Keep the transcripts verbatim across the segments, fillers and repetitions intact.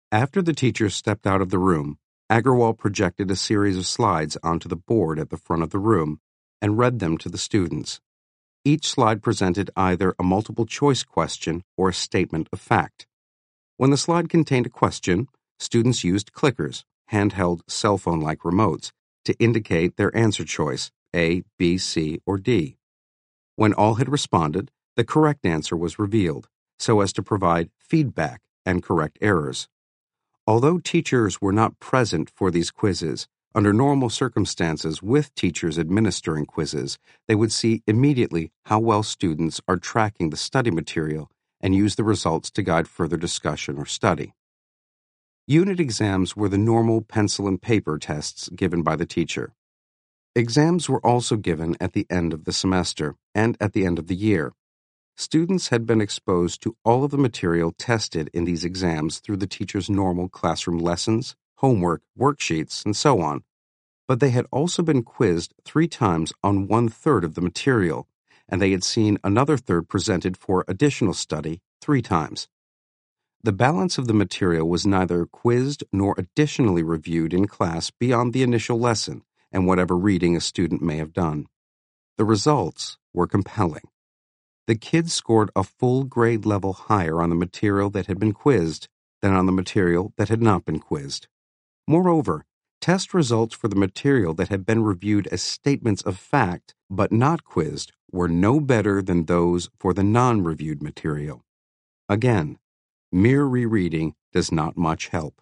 After the teacher stepped out of the room, Agarwal projected a series of slides onto the board at the front of the room and read them to the students. Each slide presented either a multiple-choice question or a statement of fact. When the slide contained a question, students used clickers, handheld cell phone-like remotes, to indicate their answer choice, A, B, C, or D. When all had responded, the correct answer was revealed, so as to provide feedback and correct errors. Although teachers were not present for these quizzes, under normal circumstances with teachers administering quizzes, they would see immediately how well students are tracking the study material and use the results to guide further discussion or study. Unit exams were the normal pencil and paper tests given by the teacher. Exams were also given at the end of the semester and at the end of the year. Students had been exposed to all of the material tested in these exams through the teacher's normal classroom lessons, homework, worksheets, and so on, but they had also been quizzed three times on one-third of the material, and they had seen another third presented for additional study three times. The balance of the material was neither quizzed nor additionally reviewed in class beyond the initial lesson and whatever reading a student may have done. The results were compelling. The kids scored a full grade level higher on the material that had been quizzed than on the material that had not been quizzed. Moreover, test results for the material that had been reviewed as statements of fact but not quizzed were no better than those for the non-reviewed material. Again, mere rereading does not much help.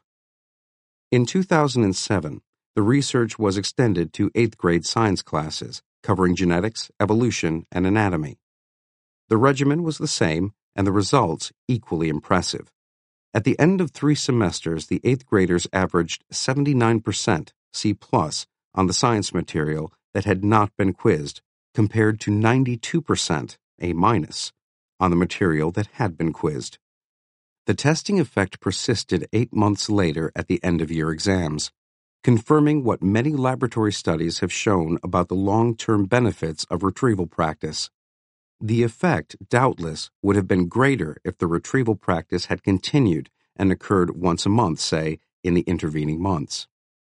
In two thousand seven, the research was extended to eighth grade science classes, covering genetics, evolution, and anatomy. The regimen was the same, and the results equally impressive. At the end of three semesters, the eighth graders averaged seventy-nine percent C plus on the science material that had not been quizzed, compared to ninety-two percent A minus on the material that had been quizzed. The testing effect persisted eight months later at the end-of-year exams, confirming what many laboratory studies have shown about the long-term benefits of retrieval practice. The effect, doubtless, would have been greater if the retrieval practice had continued and occurred once a month, say, in the intervening months.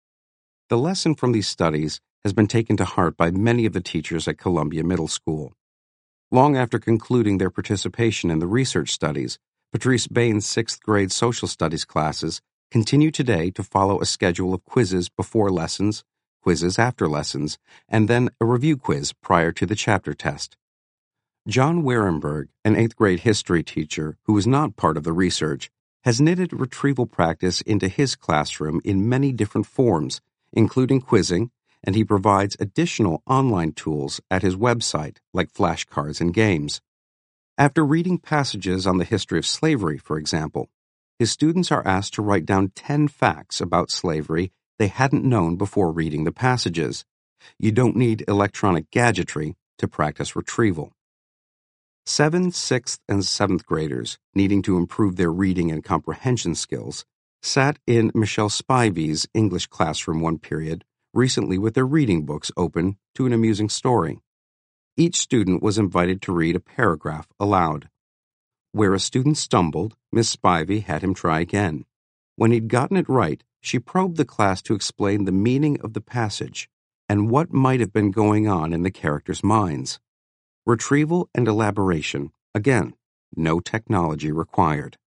The lesson from these studies has been taken to heart by many of the teachers at Columbia Middle School. Long after concluding their participation in the research studies, Patrice Bain's sixth grade social studies classes continue today to follow a schedule of quizzes before lessons, quizzes after lessons, and then a review quiz prior to the chapter test. John Warenberg, an eighth grade history teacher who was not part of the research, has knitted retrieval practice into his classroom in many different forms, including quizzing, and he provides additional online tools at his website, like flashcards and games. After reading passages on the history of slavery, for example, his students are asked to write down ten facts about slavery they hadn't known before reading the passages. You don't need electronic gadgetry to practice retrieval. Seventh, sixth, and seventh graders, needing to improve their reading and comprehension skills, sat in Michelle Spivey's English classroom one period, recently with their reading books open to an amusing story. Each student was invited to read a paragraph aloud. Where a student stumbled, Miss Spivey had him try again. When he'd gotten it right, she probed the class to explain the meaning of the passage and what might have been going on in the characters' minds. Retrieval and elaboration, again, no technology required.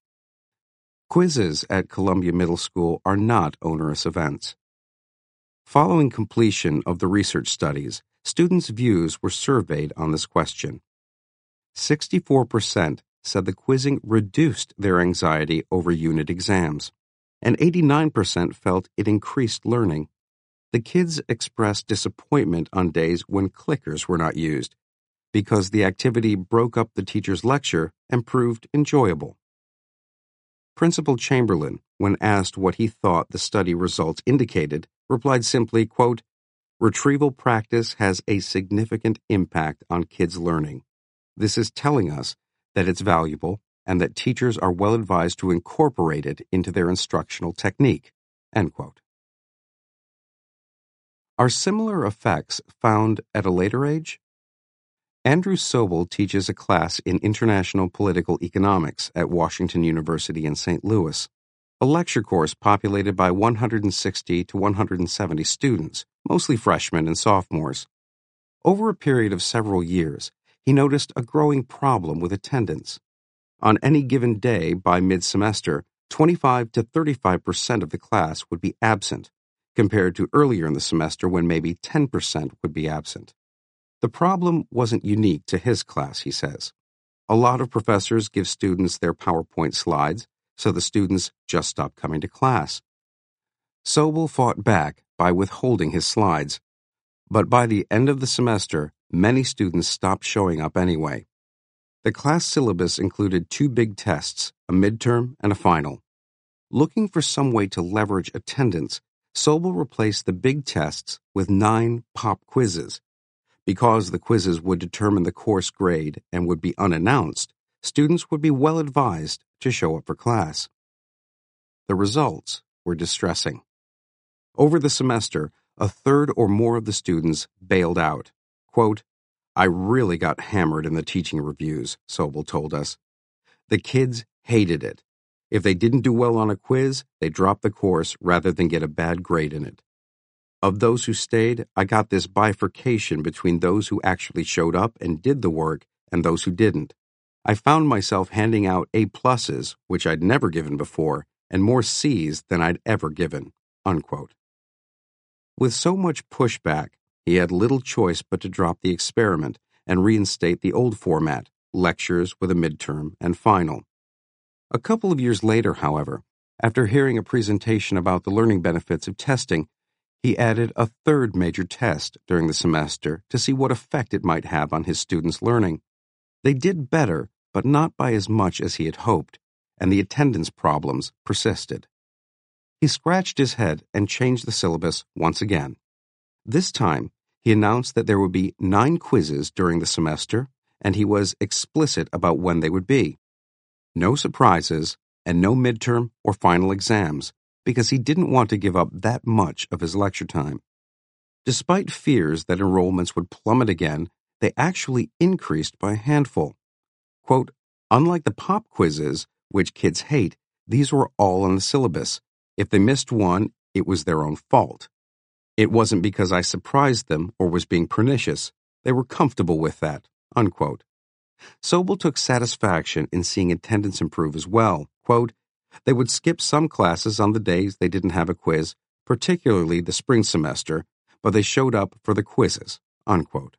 Quizzes at Columbia Middle School are not onerous events. Following completion of the research studies, students' views were surveyed on this question. sixty-four percent said the quizzing reduced their anxiety over unit exams, and eighty-nine percent felt it increased learning. The kids expressed disappointment on days when clickers were not used, because the activity broke up the teacher's lecture and proved enjoyable. Principal Chamberlain, when asked what he thought the study results indicated, replied simply, quote, "Retrieval practice has a significant impact on kids' learning. This is telling us that it's valuable and that teachers are well advised to incorporate it into their instructional technique." End quote. Are similar effects found at a later age? Andrew Sobel teaches a class in international political economics at Washington University in Saint Louis. a lecture course populated by one hundred sixty to one hundred seventy students, mostly freshmen and sophomores. Over a period of several years, he noticed a growing problem with attendance. On any given day by mid-semester, twenty-five to thirty-five percent of the class would be absent, compared to earlier in the semester when maybe ten percent would be absent. The problem wasn't unique to his class, he says. A lot of professors give students their PowerPoint slides, so the students just stop coming to class. Sobel fought back by withholding his slides, but by the end of the semester, many students stopped showing up anyway. The class syllabus included two big tests, a midterm and a final. Looking for some way to leverage attendance, Sobel replaced the big tests with nine pop quizzes. Because the quizzes would determine the course grade and would be unannounced, students would be well advised to show up for class. The results were distressing. Over the semester, a third or more of the students bailed out. Quote, "I really got hammered in the teaching reviews," Sobel told us. The kids hated it. If they didn't do well on a quiz, they dropped the course rather than get a bad grade in it. Of those who stayed, I got this bifurcation between those who actually showed up and did the work and those who didn't. I found myself handing out A pluses, which I'd never given before, and more C's than I'd ever given." Unquote. With so much pushback, he had little choice but to drop the experiment and reinstate the old format, lectures with a midterm and final. A couple of years later, however, after hearing a presentation about the learning benefits of testing, he added a third major test during the semester to see what effect it might have on his students' learning. They did better, but not by as much as he had hoped, and the attendance problems persisted. He scratched his head and changed the syllabus once again. This time, he announced that there would be nine quizzes during the semester, and he was explicit about when they would be. No surprises, and no midterm or final exams, because he didn't want to give up that much of his lecture time. Despite fears that enrollments would plummet again, they actually increased by a handful. Quote, "Unlike the pop quizzes, which kids hate, these were all on the syllabus. If they missed one, it was their own fault. It wasn't because I surprised them or was being pernicious. They were comfortable with that." Unquote. Sobel took satisfaction in seeing attendance improve as well. Quote, "They would skip some classes on the days they didn't have a quiz, particularly the spring semester, but they showed up for the quizzes." Unquote.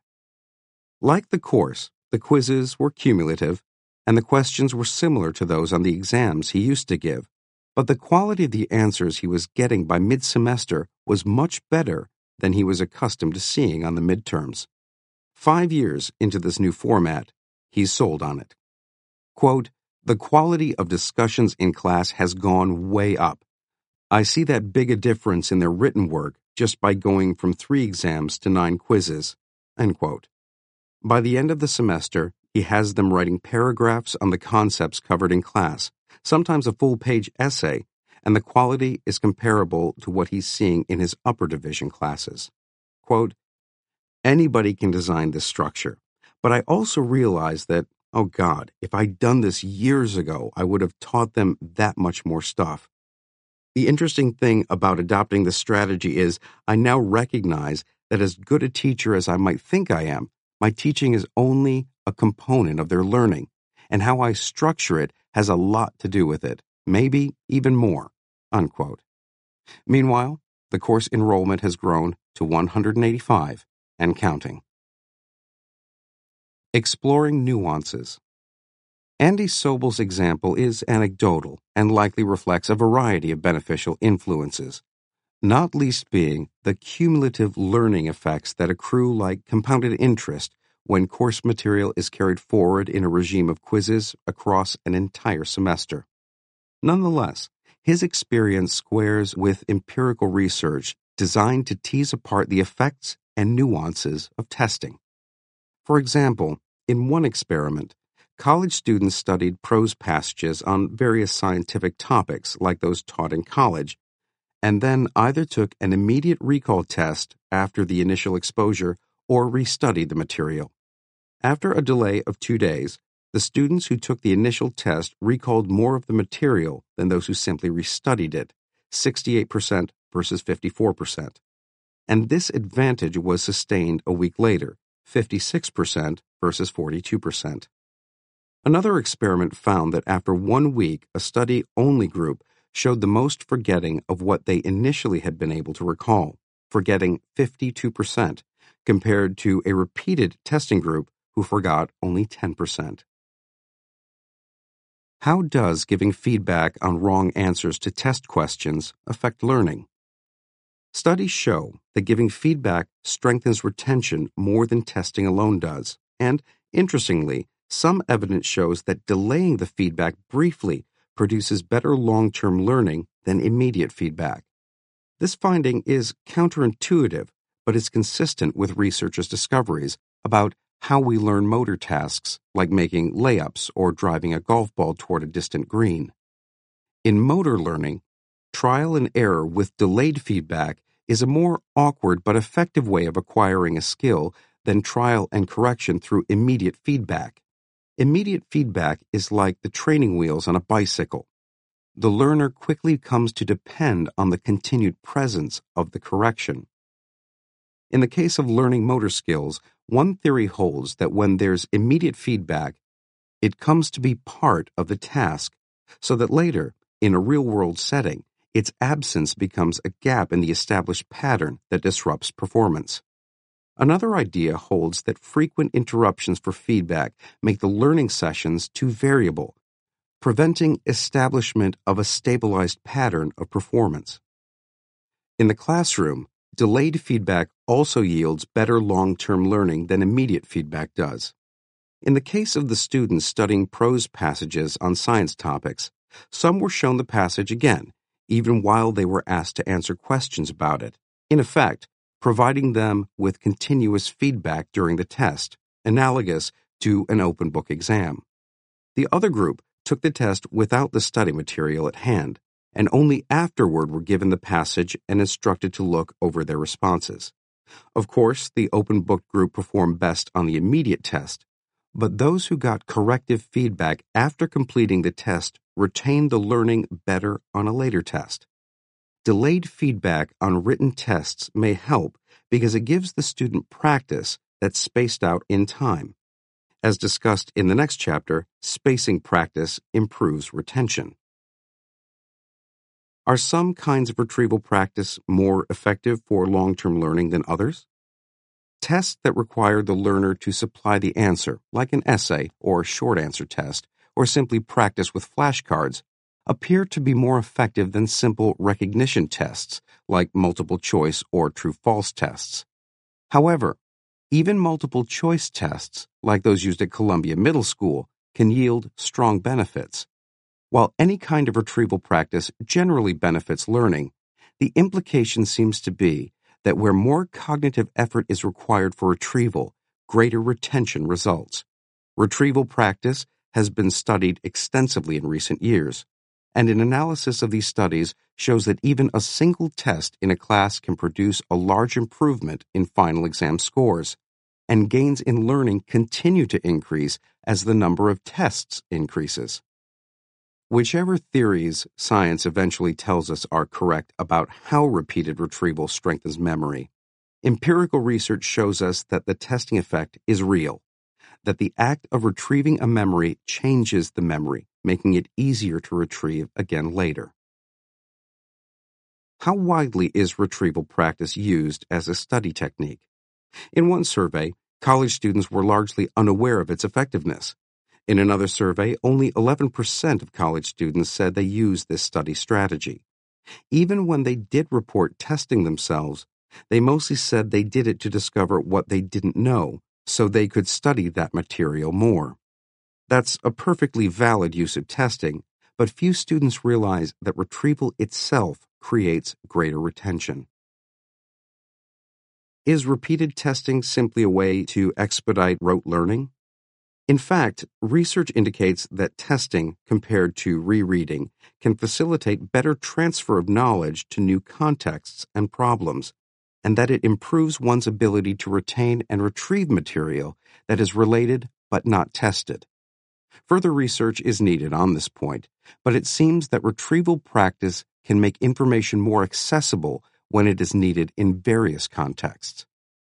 Like the course, the quizzes were cumulative, and the questions were similar to those on the exams he used to give, but the quality of the answers he was getting by mid-semester was much better than he was accustomed to seeing on the midterms. Five years into this new format, he's sold on it. Quote, "The quality of discussions in class has gone way up. I see that big a difference in their written work just by going from three exams to nine quizzes." End quote. By the end of the semester, he has them writing paragraphs on the concepts covered in class, sometimes a full-page essay, and the quality is comparable to what he's seeing in his upper division classes. Quote, "Anybody can design this structure, but I also realize that, oh God, if I'd done this years ago, I would have taught them that much more stuff. The interesting thing about adopting this strategy is I now recognize that as good a teacher as I might think I am, my teaching is only a component of their learning, and how I structure it has a lot to do with it, maybe even more." Unquote. Meanwhile, the course enrollment has grown to one hundred eighty-five and counting. Exploring nuances. Andy Sobel's example is anecdotal and likely reflects a variety of beneficial influences, not least being the cumulative learning effects that accrue like compounded interest when course material is carried forward in a regime of quizzes across an entire semester. Nonetheless, his experience squares with empirical research designed to tease apart the effects and nuances of testing. For example, in one experiment, college students studied prose passages on various scientific topics like those taught in college, and then either took an immediate recall test after the initial exposure or restudied the material. After a delay of two days, The students who took the initial test recalled more of the material than those who simply restudied it, sixty-eight percent versus fifty-four percent. And this advantage was sustained a week later, fifty-six percent versus forty-two percent. Another experiment found that after one week, a study-only group showed the most forgetting of what they initially had been able to recall, forgetting fifty-two percent, compared to a repeated testing group who forgot only ten percent. How does giving feedback on wrong answers to test questions affect learning? Studies show that giving feedback strengthens retention more than testing alone does, and, interestingly, some evidence shows that delaying the feedback briefly produces better long-term learning than immediate feedback. This finding is counterintuitive, but is consistent with researchers' discoveries about how we learn motor tasks like making layups or driving a golf ball toward a distant green. In motor learning, trial and error with delayed feedback is a more awkward but effective way of acquiring a skill than trial and correction through immediate feedback. Immediate feedback is like the training wheels on a bicycle. The learner quickly comes to depend on the continued presence of the correction. In the case of learning motor skills, one theory holds that when there's immediate feedback, it comes to be part of the task, so that later, in a real-world setting, its absence becomes a gap in the established pattern that disrupts performance. Another idea holds that frequent interruptions for feedback make the learning sessions too variable, preventing establishment of a stabilized pattern of performance. In the classroom, delayed feedback also yields better long-term learning than immediate feedback does. In the case of the students studying prose passages on science topics, some were shown the passage again, even while they were asked to answer questions about it, in effect, providing them with continuous feedback during the test, analogous to an open book exam. The other group took the test without the study material at hand, and only afterward were given the passage and instructed to look over their responses. Of course, the open book group performed best on the immediate test, but those who got corrective feedback after completing the test retained the learning better on a later test. Delayed feedback on written tests may help because it gives the student practice that's spaced out in time. As discussed in the next chapter, spacing practice improves retention. Are some kinds of retrieval practice more effective for long-term learning than others? Tests that require the learner to supply the answer, like an essay or short answer test, or simply practice with flashcards, appear to be more effective than simple recognition tests, like multiple choice or true-false tests. However, even multiple choice tests, like those used at Columbia Middle School, can yield strong benefits. While any kind of retrieval practice generally benefits learning, the implication seems to be that where more cognitive effort is required for retrieval, greater retention results. Retrieval practice has been studied extensively in recent years, and an analysis of these studies shows that even a single test in a class can produce a large improvement in final exam scores, and gains in learning continue to increase as the number of tests increases. Whichever theories science eventually tells us are correct about how repeated retrieval strengthens memory, empirical research shows us that the testing effect is real, that the act of retrieving a memory changes the memory, making it easier to retrieve again later. How widely is retrieval practice used as a study technique? In one survey, college students were largely unaware of its effectiveness. In another survey, only eleven percent of college students said they used this study strategy. Even when they did report testing themselves, they mostly said they did it to discover what they didn't know, so they could study that material more. That's a perfectly valid use of testing, but few students realize that retrieval itself creates greater retention. Is repeated testing simply a way to expedite rote learning? In fact, research indicates that testing, compared to rereading, can facilitate better transfer of knowledge to new contexts and problems, and that it improves one's ability to retain and retrieve material that is related but not tested. Further research is needed on this point, but it seems that retrieval practice can make information more accessible when it is needed in various contexts.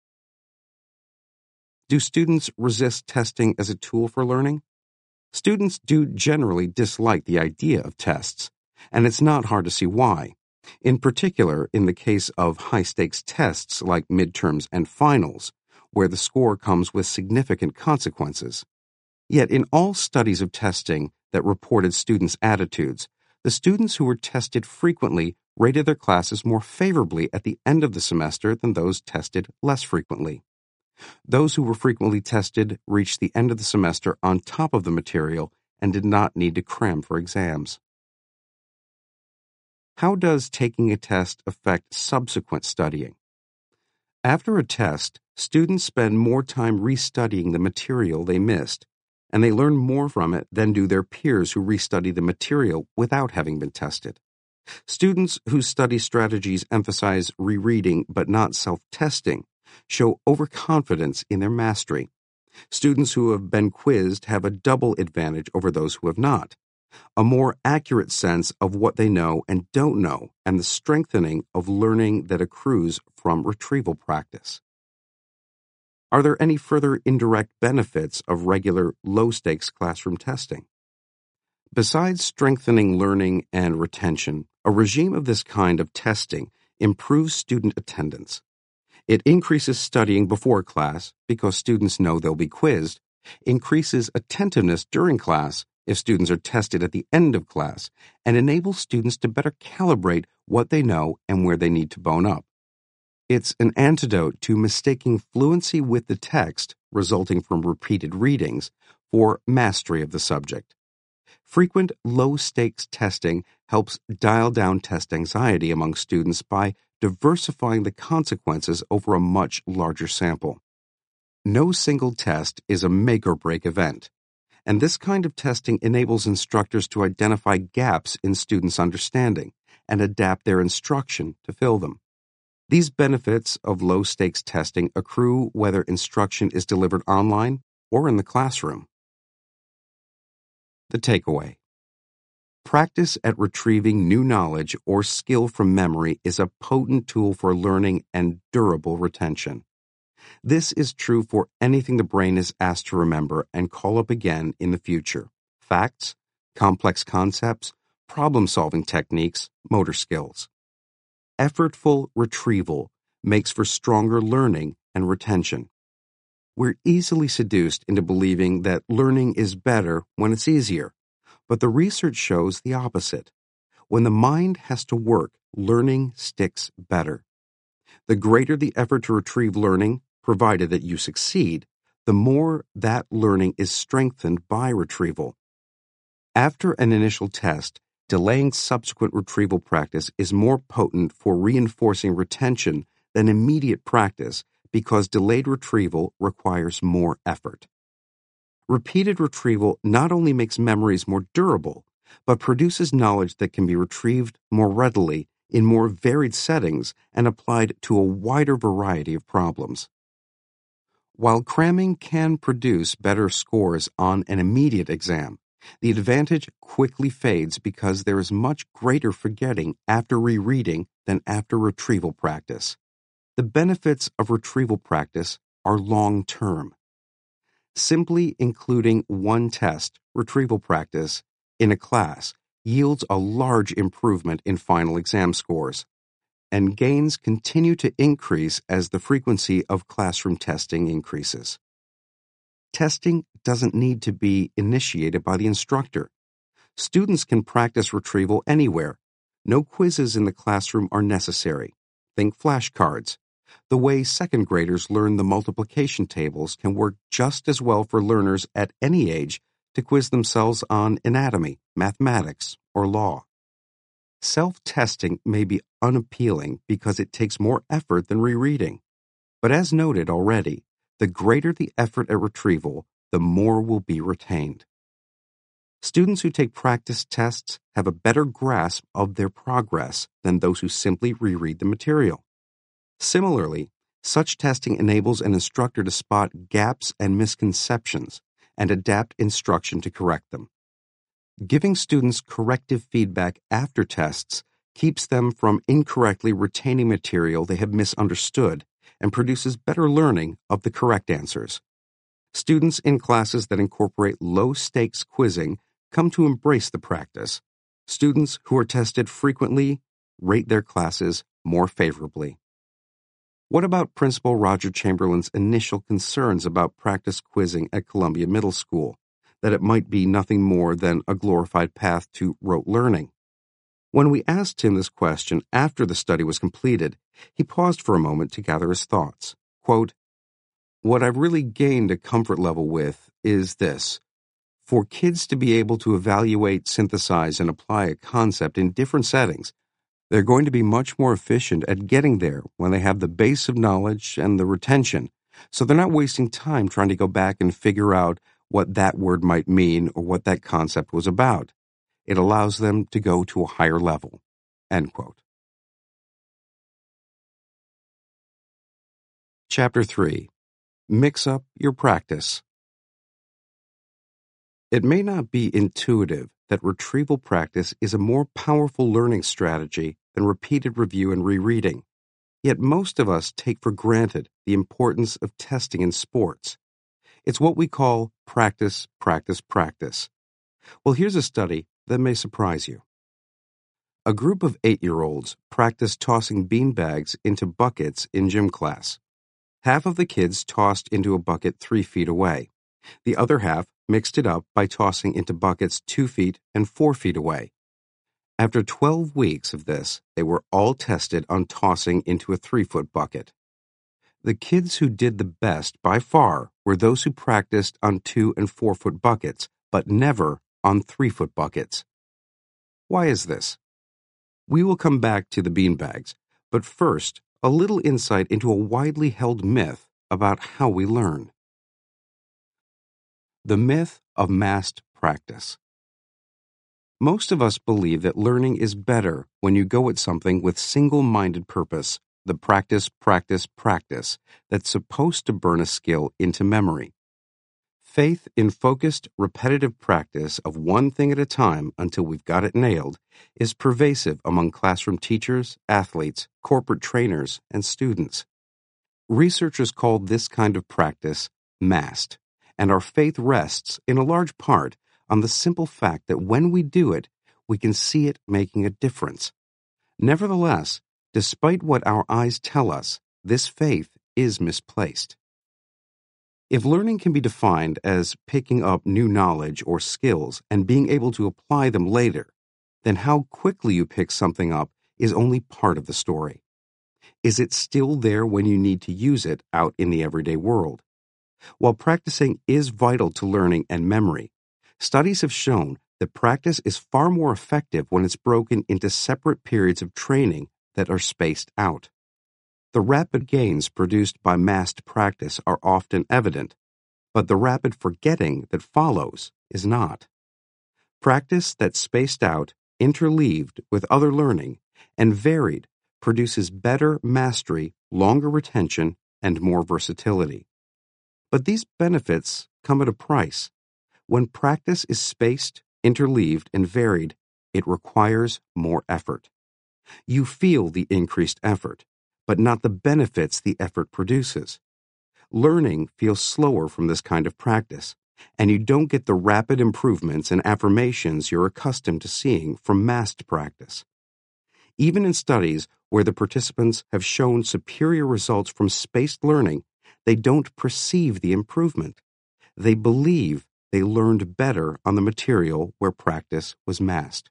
Do students resist testing as a tool for learning? Students do generally dislike the idea of tests, and it's not hard to see why. In particular, in the case of high-stakes tests like midterms and finals, where the score comes with significant consequences. Yet in all studies of testing that reported students' attitudes, the students who were tested frequently rated their classes more favorably at the end of the semester than those tested less frequently. Those who were frequently tested reached the end of the semester on top of the material and did not need to cram for exams. How does taking a test affect subsequent studying? After a test, students spend more time restudying the material they missed, and they learn more from it than do their peers who restudy the material without having been tested. Students whose study strategies emphasize rereading but not self-testing show overconfidence in their mastery. Students who have been quizzed have a double advantage over those who have not: a more accurate sense of what they know and don't know, and the strengthening of learning that accrues from retrieval practice. Are there any further indirect benefits of regular low-stakes classroom testing? Besides strengthening learning and retention, a regime of this kind of testing improves student attendance. It increases studying before class because students know they'll be quizzed, increases attentiveness during class if students are tested at the end of class, and enables students to better calibrate what they know and where they need to bone up. It's an antidote to mistaking fluency with the text, resulting from repeated readings, for mastery of the subject. Frequent low-stakes testing helps dial down test anxiety among students by diversifying the consequences over a much larger sample. No single test is a make-or-break event, and this kind of testing enables instructors to identify gaps in students' understanding and adapt their instruction to fill them. These benefits of low-stakes testing accrue whether instruction is delivered online or in the classroom. The takeaway: practice at retrieving new knowledge or skill from memory is a potent tool for learning and durable retention. This is true for anything the brain is asked to remember and call up again in the future: facts, complex concepts, problem-solving techniques, motor skills. Effortful retrieval makes for stronger learning and retention. We're easily seduced into believing that learning is better when it's easier, but the research shows the opposite. When the mind has to work, learning sticks better. The greater the effort to retrieve learning, provided that you succeed, the more that learning is strengthened by retrieval. After an initial test, delaying subsequent retrieval practice is more potent for reinforcing retention than immediate practice because delayed retrieval requires more effort. Repeated retrieval not only makes memories more durable, but produces knowledge that can be retrieved more readily in more varied settings and applied to a wider variety of problems. While cramming can produce better scores on an immediate exam, the advantage quickly fades because there is much greater forgetting after rereading than after retrieval practice. The benefits of retrieval practice are long-term. Simply including one test, retrieval practice, in a class yields a large improvement in final exam scores, and gains continue to increase as the frequency of classroom testing increases. Testing doesn't need to be initiated by the instructor. Students can practice retrieval anywhere. No quizzes in the classroom are necessary. Think flashcards. The way second graders learn the multiplication tables can work just as well for learners at any age to quiz themselves on anatomy, mathematics, or law. Self-testing may be unappealing because it takes more effort than rereading. But as noted already, the greater the effort at retrieval, the more will be retained. Students who take practice tests have a better grasp of their progress than those who simply reread the material. Similarly, such testing enables an instructor to spot gaps and misconceptions and adapt instruction to correct them. Giving students corrective feedback after tests keeps them from incorrectly retaining material they have misunderstood and produces better learning of the correct answers. Students in classes that incorporate low-stakes quizzing come to embrace the practice. Students who are tested frequently rate their classes more favorably. What about Principal Roger Chamberlain's initial concerns about practice quizzing at Columbia Middle School, that it might be nothing more than a glorified path to rote learning? When we asked him this question after the study was completed, he paused for a moment to gather his thoughts. Quote, "What I've really gained a comfort level with is this. For kids to be able to evaluate, synthesize, and apply a concept in different settings, they're going to be much more efficient at getting there when they have the base of knowledge and the retention, so they're not wasting time trying to go back and figure out what that word might mean or what that concept was about. It allows them to go to a higher level." End quote. Chapter three. Mix up your practice. It may not be intuitive that retrieval practice is a more powerful learning strategy than repeated review and rereading. Yet most of us take for granted the importance of testing in sports. It's what we call practice, practice, practice. Well, here's a study that may surprise you. A group of eight-year-olds practiced tossing beanbags into buckets in gym class. Half of the kids tossed into a bucket three feet away. The other half mixed it up by tossing into buckets two feet and four feet away. After twelve weeks of this, they were all tested on tossing into a three-foot bucket. The kids who did the best by far were those who practiced on two- and four-foot buckets, but never on three-foot buckets. Why is this? We will come back to the beanbags, but first, a little insight into a widely held myth about how we learn. The myth of massed practice. Most of us believe that learning is better when you go at something with single-minded purpose, the practice, practice, practice, that's supposed to burn a skill into memory. Faith in focused, repetitive practice of one thing at a time until we've got it nailed is pervasive among classroom teachers, athletes, corporate trainers, and students. Researchers call this kind of practice massed, and our faith rests, in a large part, on the simple fact that when we do it, we can see it making a difference. Nevertheless, despite what our eyes tell us, this faith is misplaced. If learning can be defined as picking up new knowledge or skills and being able to apply them later, then how quickly you pick something up is only part of the story. Is it still there when you need to use it out in the everyday world? While practicing is vital to learning and memory, studies have shown that practice is far more effective when it's broken into separate periods of training that are spaced out. The rapid gains produced by massed practice are often evident, but the rapid forgetting that follows is not. Practice that's spaced out, interleaved with other learning, and varied produces better mastery, longer retention, and more versatility. But these benefits come at a price. When practice is spaced, interleaved, and varied, it requires more effort. You feel the increased effort, but not the benefits the effort produces. Learning feels slower from this kind of practice, and you don't get the rapid improvements and affirmations you're accustomed to seeing from massed practice. Even in studies where the participants have shown superior results from spaced learning, they don't perceive the improvement. They believe they learned better on the material where practice was massed.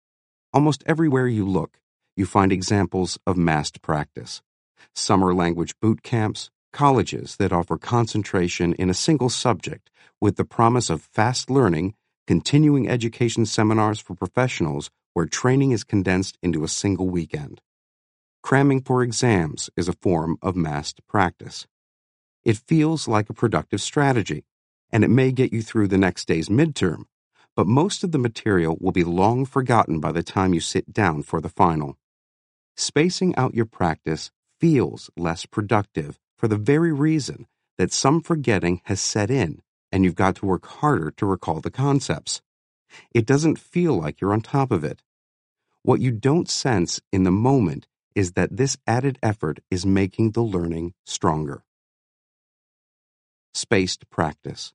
Almost everywhere you look, you find examples of massed practice. Summer language boot camps, colleges that offer concentration in a single subject with the promise of fast learning, continuing education seminars for professionals where training is condensed into a single weekend. Cramming for exams is a form of massed practice. It feels like a productive strategy, and it may get you through the next day's midterm, but most of the material will be long forgotten by the time you sit down for the final. Spacing out your practice feels less productive for the very reason that some forgetting has set in and you've got to work harder to recall the concepts. It doesn't feel like you're on top of it. What you don't sense in the moment is that this added effort is making the learning stronger. Spaced practice.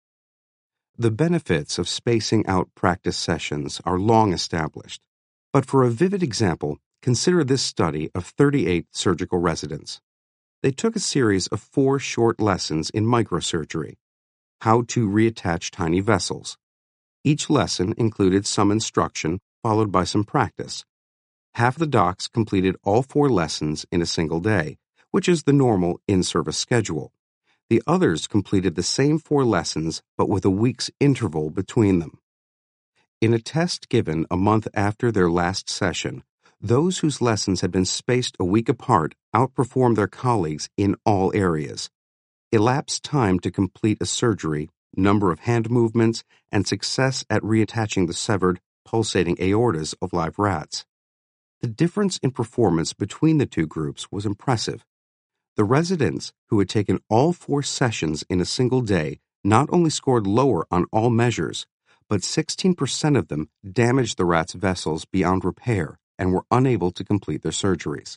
The benefits of spacing out practice sessions are long established, but for a vivid example, consider this study of thirty-eight surgical residents. They took a series of four short lessons in microsurgery, how to reattach tiny vessels. Each lesson included some instruction followed by some practice. Half the docs completed all four lessons in a single day, which is the normal in-service schedule. The others completed the same four lessons but with a week's interval between them. In a test given a month after their last session, those whose lessons had been spaced a week apart outperformed their colleagues in all areas. Elapsed time to complete a surgery, number of hand movements, and success at reattaching the severed, pulsating aortas of live rats. The difference in performance between the two groups was impressive. The residents who had taken all four sessions in a single day not only scored lower on all measures, but sixteen percent of them damaged the rats' vessels beyond repair and were unable to complete their surgeries.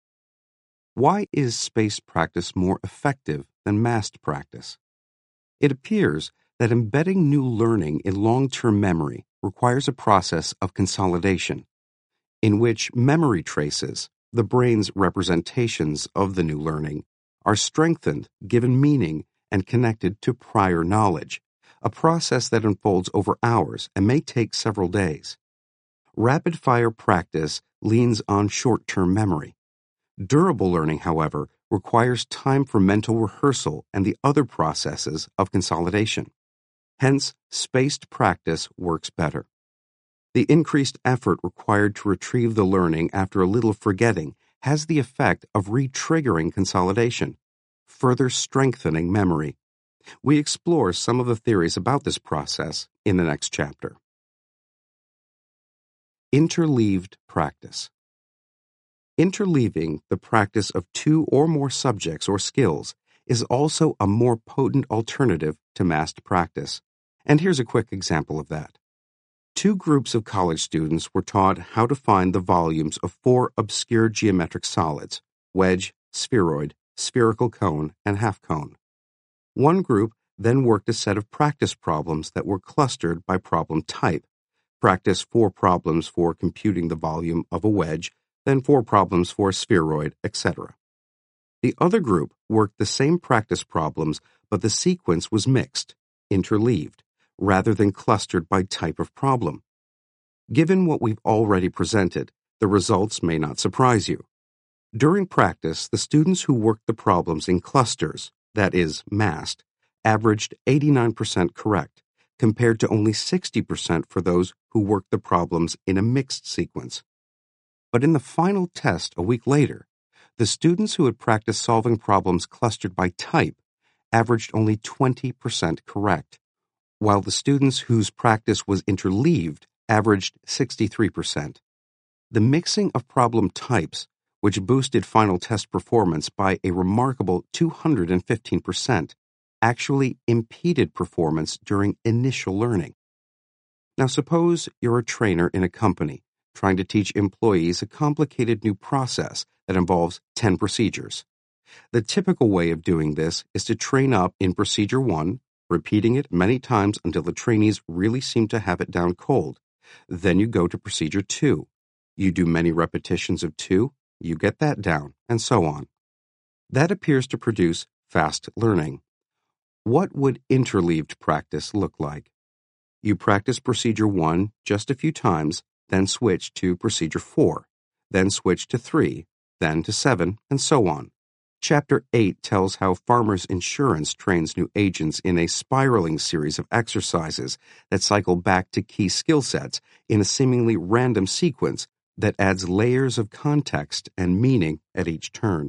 Why is spaced practice more effective than massed practice? It appears that embedding new learning in long-term memory requires a process of consolidation, in which memory traces, the brain's representations of the new learning, are strengthened, given meaning, and connected to prior knowledge, a process that unfolds over hours and may take several days. Rapid-fire practice leans on short-term memory. Durable learning, however, requires time for mental rehearsal and the other processes of consolidation. Hence, spaced practice works better. The increased effort required to retrieve the learning after a little forgetting has the effect of re-triggering consolidation, further strengthening memory. We explore some of the theories about this process in the next chapter. Interleaved practice. Interleaving the practice of two or more subjects or skills is also a more potent alternative to massed practice. And here's a quick example of that. Two groups of college students were taught how to find the volumes of four obscure geometric solids: wedge, spheroid, spherical cone, and half cone. One group then worked a set of practice problems that were clustered by problem type. Practice four problems for computing the volume of a wedge, then four problems for a spheroid, et cetera. The other group worked the same practice problems, but the sequence was mixed, interleaved, rather than clustered by type of problem. Given what we've already presented, the results may not surprise you. During practice, the students who worked the problems in clusters, that is, massed, averaged eighty-nine percent correct, compared to only sixty percent for those who worked the problems in a mixed sequence. But in the final test a week later, the students who had practiced solving problems clustered by type averaged only twenty percent correct, while the students whose practice was interleaved averaged sixty-three percent. The mixing of problem types, which boosted final test performance by a remarkable two hundred fifteen percent, actually impeded performance during initial learning. Now suppose you're a trainer in a company trying to teach employees a complicated new process that involves ten procedures. The typical way of doing this is to train up in procedure one, repeating it many times until the trainees really seem to have it down cold. Then you go to procedure two. You do many repetitions of two, you get that down, and so on. That appears to produce fast learning. What would interleaved practice look like? You practice procedure one just a few times, then switch to procedure four, then switch to three, then to seven, and so on. Chapter eight tells how Farmers Insurance trains new agents in a spiraling series of exercises that cycle back to key skill sets in a seemingly random sequence that adds layers of context and meaning at each turn.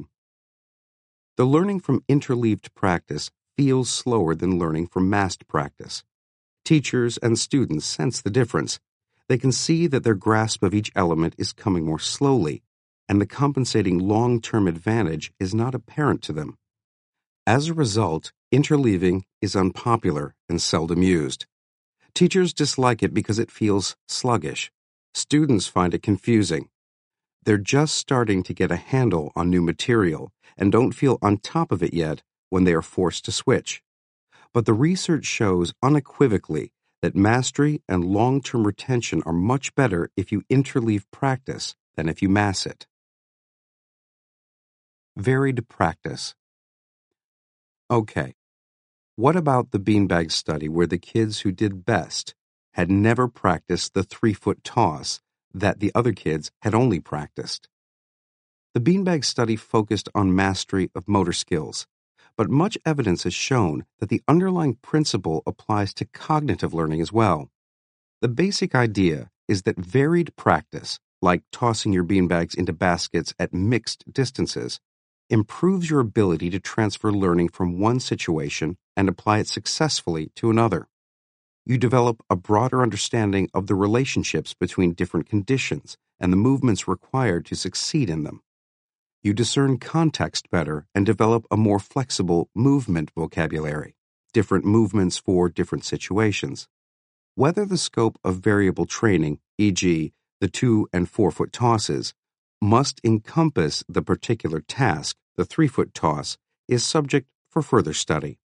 The learning from interleaved practice feels slower than learning from massed practice. Teachers and students sense the difference. They can see that their grasp of each element is coming more slowly, and the compensating long-term advantage is not apparent to them. As a result, Interleaving is unpopular and seldom used. Teachers dislike it because it feels sluggish. Students find it confusing. They're just starting to get a handle on new material and don't feel on top of it yet when they are forced to switch. But the research shows unequivocally that mastery and long-term retention are much better if you interleave practice than if you mass it. Varied practice. Okay, what about the beanbag study where the kids who did best had never practiced the three-foot toss that the other kids had only practiced? The beanbag study focused on mastery of motor skills, but much evidence has shown that the underlying principle applies to cognitive learning as well. The basic idea is that varied practice, like tossing your beanbags into baskets at mixed distances, improves your ability to transfer learning from one situation and apply it successfully to another. You develop a broader understanding of the relationships between different conditions and the movements required to succeed in them. You discern context better and develop a more flexible movement vocabulary, different movements for different situations. Whether the scope of variable training, for example, the two and four foot tosses, must encompass the particular task, the three-foot toss, is subject for further study.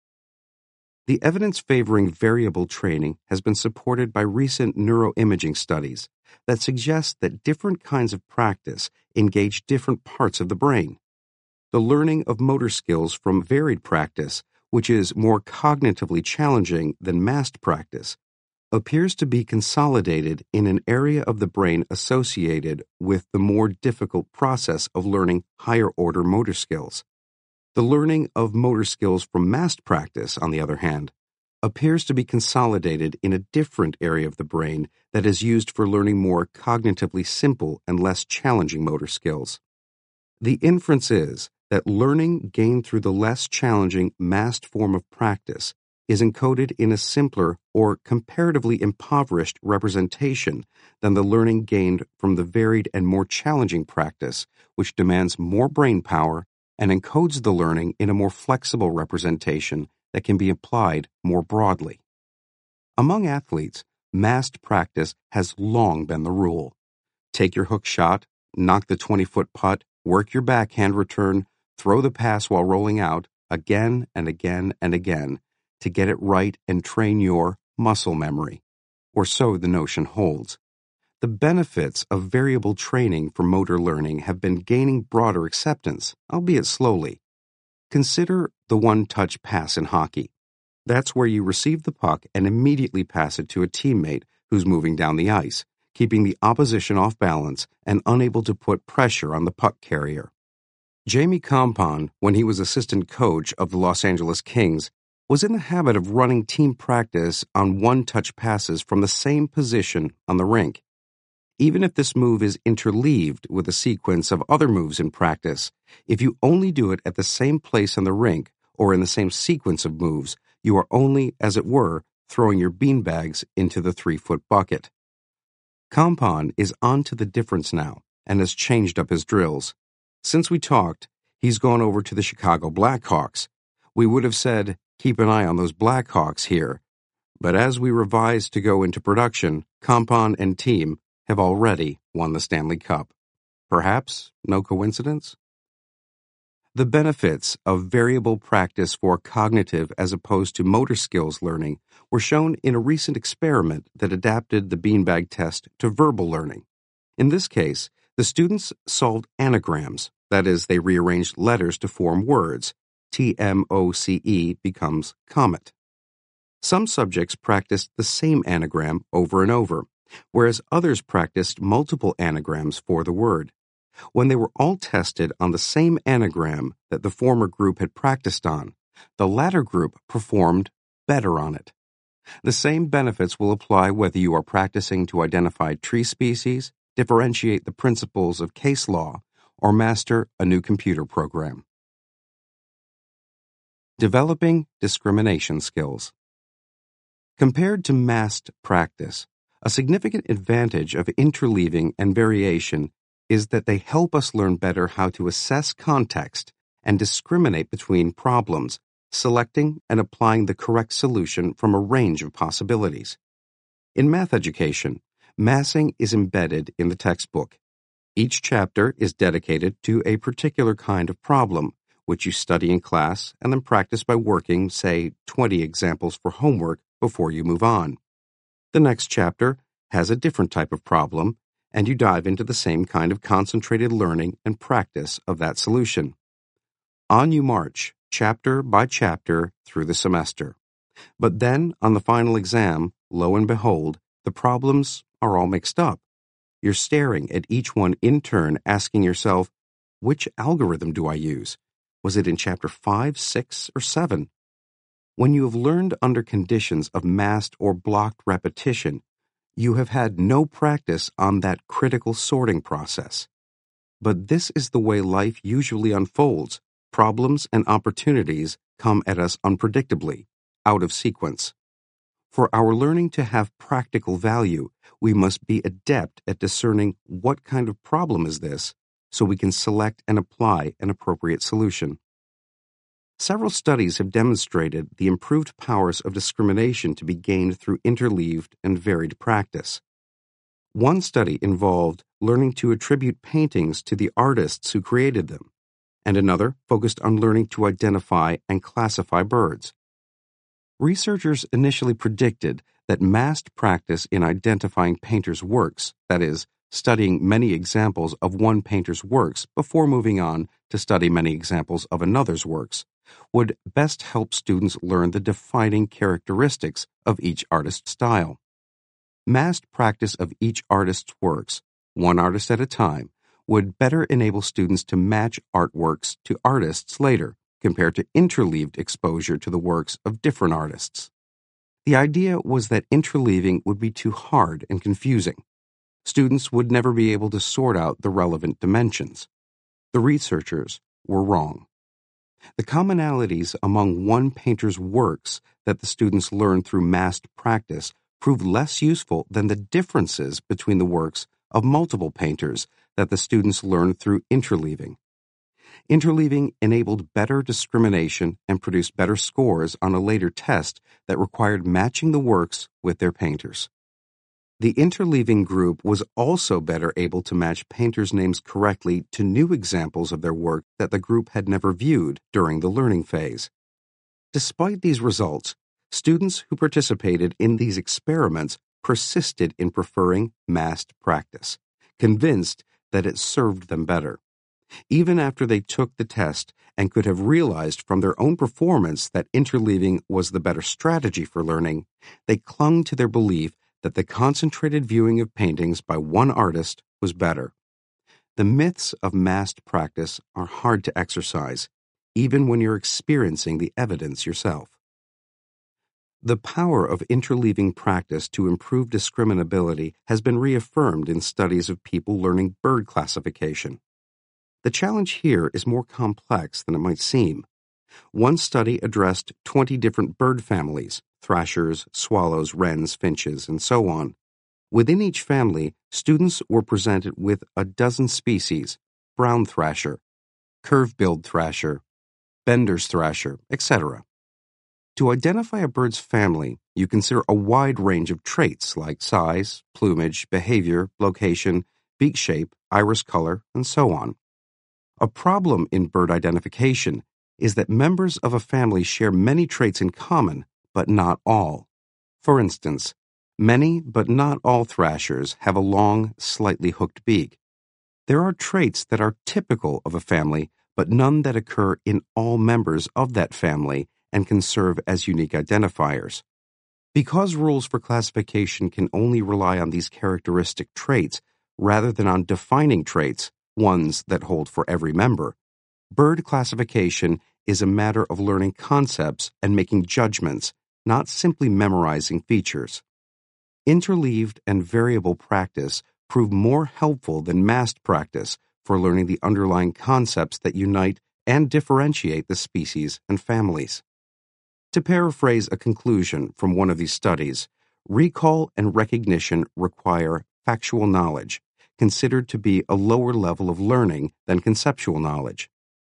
The evidence favoring variable training has been supported by recent neuroimaging studies that suggest that different kinds of practice engage different parts of the brain. The learning of motor skills from varied practice, which is more cognitively challenging than massed practice, appears to be consolidated in an area of the brain associated with the more difficult process of learning higher-order motor skills. The learning of motor skills from massed practice, on the other hand, appears to be consolidated in a different area of the brain that is used for learning more cognitively simple and less challenging motor skills. The inference is that learning gained through the less challenging massed form of practice is encoded in a simpler or comparatively impoverished representation than the learning gained from the varied and more challenging practice, which demands more brain power and encodes the learning in a more flexible representation that can be applied more broadly. Among athletes, massed practice has long been the rule. Take your hook shot, knock the twenty-foot putt, work your backhand return, throw the pass while rolling out, again and again and again, to get it right and train your muscle memory. Or so the notion holds. The benefits of variable training for motor learning have been gaining broader acceptance, albeit slowly. Consider the one-touch pass in hockey. That's where you receive the puck and immediately pass it to a teammate who's moving down the ice, keeping the opposition off balance and unable to put pressure on the puck carrier. Jamie Compon, when he was assistant coach of the Los Angeles Kings, was in the habit of running team practice on one-touch passes from the same position on the rink. Even if this move is interleaved with a sequence of other moves in practice, if you only do it at the same place on the rink or in the same sequence of moves, you are only, as it were, throwing your beanbags into the three-foot bucket. Compon is on to the difference now and has changed up his drills. Since we talked, he's gone over to the Chicago Blackhawks. We would have said, keep an eye on those Blackhawks here. But as we revise to go into production, Compon and team have already won the Stanley Cup. Perhaps no coincidence? The benefits of variable practice for cognitive as opposed to motor skills learning were shown in a recent experiment that adapted the beanbag test to verbal learning. In this case, the students solved anagrams, that is, they rearranged letters to form words. T M O C E becomes comet. Some subjects practiced the same anagram over and over, whereas others practiced multiple anagrams for the word. When they were all tested on the same anagram that the former group had practiced on, the latter group performed better on it. The same benefits will apply whether you are practicing to identify tree species, differentiate the principles of case law, or master a new computer program. Developing discrimination skills. Compared to massed practice, a significant advantage of interleaving and variation is that they help us learn better how to assess context and discriminate between problems selecting and applying the correct solution from a range of possibilities. In math education, massing is embedded in the textbook. Each chapter is dedicated to a particular kind of problem, which you study in class and then practice by working, say, twenty examples for homework before you move on. The next chapter has a different type of problem, and you dive into the same kind of concentrated learning and practice of that solution. On you march, chapter by chapter, through the semester. But then, on the final exam, lo and behold, the problems are all mixed up. You're staring at each one in turn, asking yourself, which algorithm do I use? Was it in chapter five, six, or seven? When you have learned under conditions of massed or blocked repetition, you have had no practice on that critical sorting process. But this is the way life usually unfolds. Problems and opportunities come at us unpredictably, out of sequence. For our learning to have practical value, we must be adept at discerning what kind of problem is this, so we can select and apply an appropriate solution. Several studies have demonstrated the improved powers of discrimination to be gained through interleaved and varied practice. One study involved learning to attribute paintings to the artists who created them, and another focused on learning to identify and classify birds. Researchers initially predicted that massed practice in identifying painters' works, that is, studying many examples of one painter's works before moving on to study many examples of another's works, would best help students learn the defining characteristics of each artist's style. Massed practice of each artist's works, one artist at a time, would better enable students to match artworks to artists later, compared to interleaved exposure to the works of different artists. The idea was that interleaving would be too hard and confusing. Students would never be able to sort out the relevant dimensions. The researchers were wrong. The commonalities among one painter's works that the students learned through massed practice proved less useful than the differences between the works of multiple painters that the students learned through interleaving. Interleaving enabled better discrimination and produced better scores on a later test that required matching the works with their painters. The interleaving group was also better able to match painters' names correctly to new examples of their work that the group had never viewed during the learning phase. Despite these results, students who participated in these experiments persisted in preferring massed practice, convinced that it served them better. Even after they took the test and could have realized from their own performance that interleaving was the better strategy for learning, they clung to their belief that the concentrated viewing of paintings by one artist was better. The myths of massed practice are hard to exercise, even when you're experiencing the evidence yourself. The power of interleaving practice to improve discriminability has been reaffirmed in studies of people learning bird classification. The challenge here is more complex than it might seem. One study addressed twenty different bird families, thrashers, swallows, wrens, finches, and so on. Within each family, students were presented with a dozen species: brown thrasher, curve-billed thrasher, Bender's thrasher, et cetera. To identify a bird's family, you consider a wide range of traits like size, plumage, behavior, location, beak shape, iris color, and so on. A problem in bird identification is that members of a family share many traits in common, but not all. For instance, many but not all thrashers have a long, slightly hooked beak. There are traits that are typical of a family, but none that occur in all members of that family and can serve as unique identifiers. Because rules for classification can only rely on these characteristic traits rather than on defining traits, ones that hold for every member, bird classification is a matter of learning concepts and making judgments, not simply memorizing features. Interleaved and variable practice prove more helpful than massed practice for learning the underlying concepts that unite and differentiate the species and families. To paraphrase a conclusion from one of these studies, recall and recognition require factual knowledge, considered to be a lower level of learning than conceptual knowledge.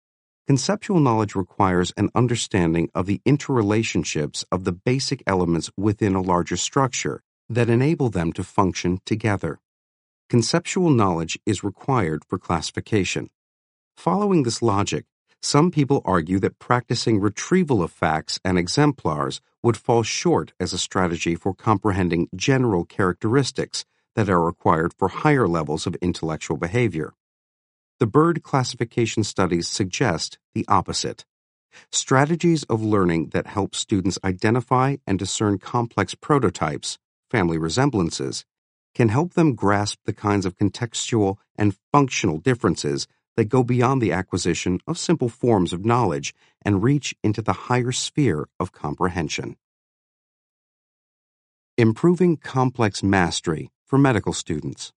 Conceptual knowledge requires an understanding of the interrelationships of the basic elements within a larger structure that enable them to function together. Conceptual knowledge is required for classification. Following this logic, some people argue that practicing retrieval of facts and exemplars would fall short as a strategy for comprehending general characteristics that are required for higher levels of intellectual behavior. The Bird classification studies suggest the opposite. Strategies of learning that help students identify and discern complex prototypes, family resemblances, can help them grasp the kinds of contextual and functional differences that go beyond the acquisition of simple forms of knowledge and reach into the higher sphere of comprehension. Improving complex mastery for medical students.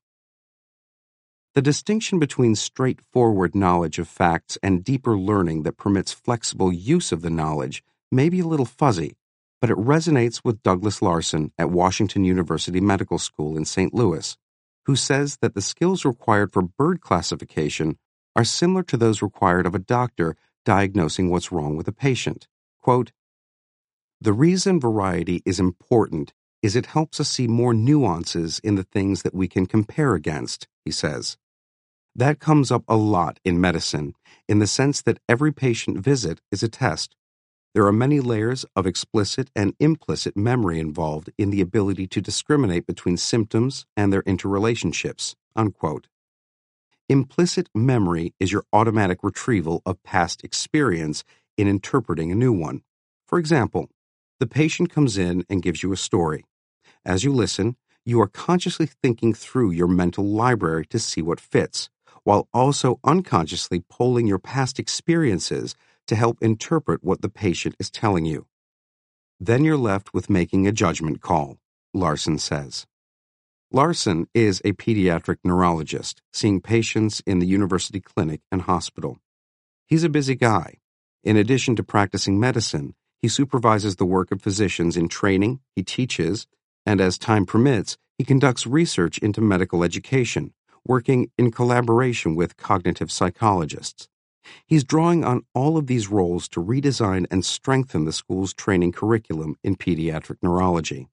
The distinction between straightforward knowledge of facts and deeper learning that permits flexible use of the knowledge may be a little fuzzy, but it resonates with Douglas Larson at Washington University Medical School in Saint Louis, who says that the skills required for bird classification are similar to those required of a doctor diagnosing what's wrong with a patient. Quote, "The reason variety is important is it helps us see more nuances in the things that we can compare against," he says. That comes up a lot in medicine, in the sense that every patient visit is a test. There are many layers of explicit and implicit memory involved in the ability to discriminate between symptoms and their interrelationships. Unquote. Implicit memory is your automatic retrieval of past experience in interpreting a new one. For example, the patient comes in and gives you a story. As you listen, you are consciously thinking through your mental library to see what fits, while also unconsciously polling your past experiences to help interpret what the patient is telling you. Then you're left with making a judgment call, Larson says. Larson is a pediatric neurologist, seeing patients in the university clinic and hospital. He's a busy guy. In addition to practicing medicine, he supervises the work of physicians in training, he teaches, and as time permits, he conducts research into medical education, working in collaboration with cognitive psychologists. He's drawing on all of these roles to redesign and strengthen the school's training curriculum in pediatric neurology.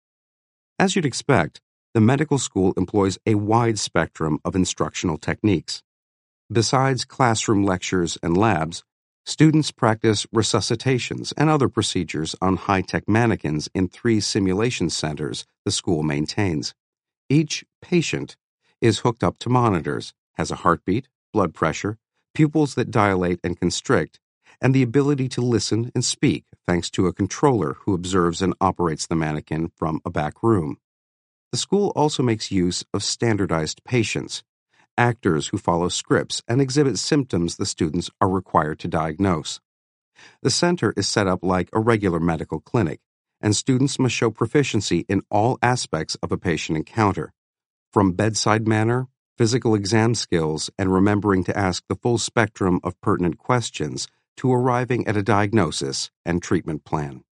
As you'd expect, the medical school employs a wide spectrum of instructional techniques. Besides classroom lectures and labs, students practice resuscitations and other procedures on high-tech mannequins in three simulation centers the school maintains. Each patient is hooked up to monitors, has a heartbeat, blood pressure, pupils that dilate and constrict, and the ability to listen and speak thanks to a controller who observes and operates the mannequin from a back room. The school also makes use of standardized patients, actors who follow scripts and exhibit symptoms the students are required to diagnose. The center is set up like a regular medical clinic, and students must show proficiency in all aspects of a patient encounter, from bedside manner, physical exam skills, and remembering to ask the full spectrum of pertinent questions to arriving at a diagnosis and treatment plan.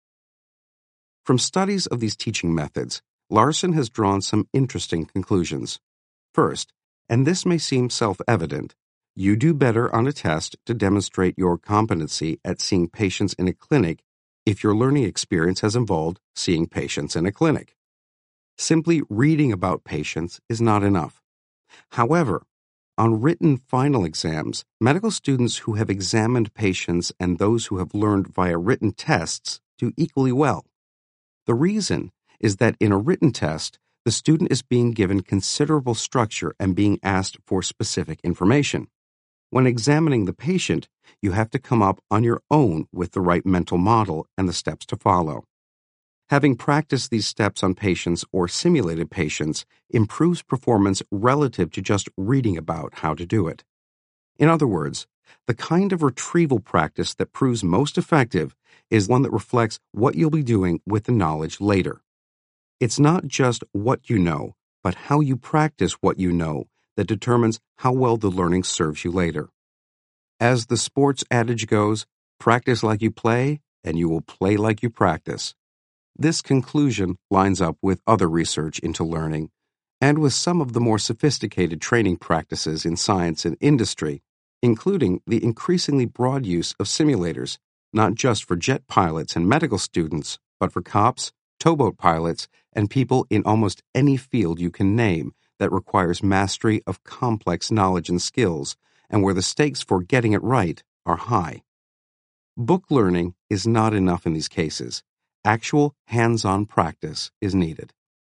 From studies of these teaching methods, Larson has drawn some interesting conclusions. First, and this may seem self-evident, you do better on a test to demonstrate your competency at seeing patients in a clinic if your learning experience has involved seeing patients in a clinic. Simply reading about patients is not enough. However, on written final exams, medical students who have examined patients and those who have learned via written tests do equally well. The reason is that in a written test, the student is being given considerable structure and being asked for specific information. When examining the patient, you have to come up on your own with the right mental model and the steps to follow. Having practiced these steps on patients or simulated patients improves performance relative to just reading about how to do it. In other words, the kind of retrieval practice that proves most effective is one that reflects what you'll be doing with the knowledge later. It's not just what you know, but how you practice what you know that determines how well the learning serves you later. As the sports adage goes, practice like you play, and you will play like you practice. This conclusion lines up with other research into learning, and with some of the more sophisticated training practices in science and industry, including the increasingly broad use of simulators, not just for jet pilots and medical students, but for cops, towboat pilots, and people in almost any field you can name that requires mastery of complex knowledge and skills, and where the stakes for getting it right are high. Book learning is not enough in these cases. Actual hands-on practice is needed.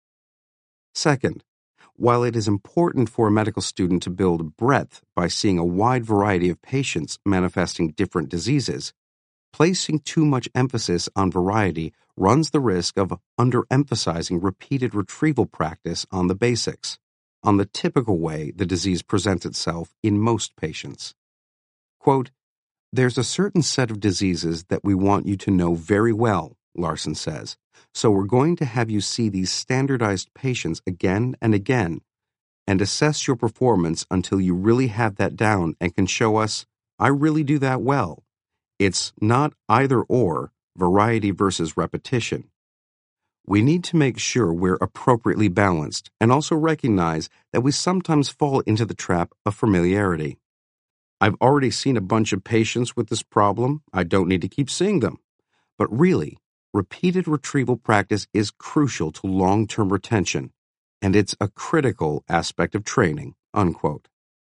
Second, while it is important for a medical student to build breadth by seeing a wide variety of patients manifesting different diseases, placing too much emphasis on variety runs the risk of underemphasizing repeated retrieval practice on the basics, on the typical way the disease presents itself in most patients. Quote, "There's a certain set of diseases that we want you to know very well," Larson says, "so we're going to have you see these standardized patients again and again and assess your performance until you really have that down and can show us, I really do that well. It's not either or, variety versus repetition. We need to make sure we're appropriately balanced and also recognize that we sometimes fall into the trap of familiarity. I've already seen a bunch of patients with this problem. I don't need to keep seeing them. But really, repeated retrieval practice is crucial to long-term retention, and it's a critical aspect of training." Unquote.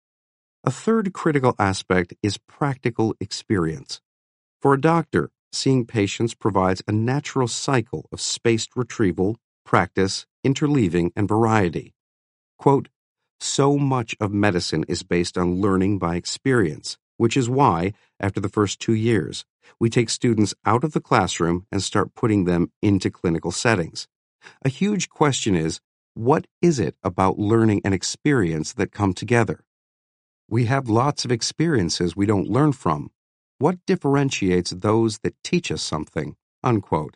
A third critical aspect is practical experience. For a doctor, seeing patients provides a natural cycle of spaced retrieval, practice, interleaving, and variety. Quote, "So much of medicine is based on learning by experience, which is why, after the first two years, we take students out of the classroom and start putting them into clinical settings. A huge question is, what is it about learning and experience that come together? We have lots of experiences we don't learn from. What differentiates those that teach us something?" Unquote.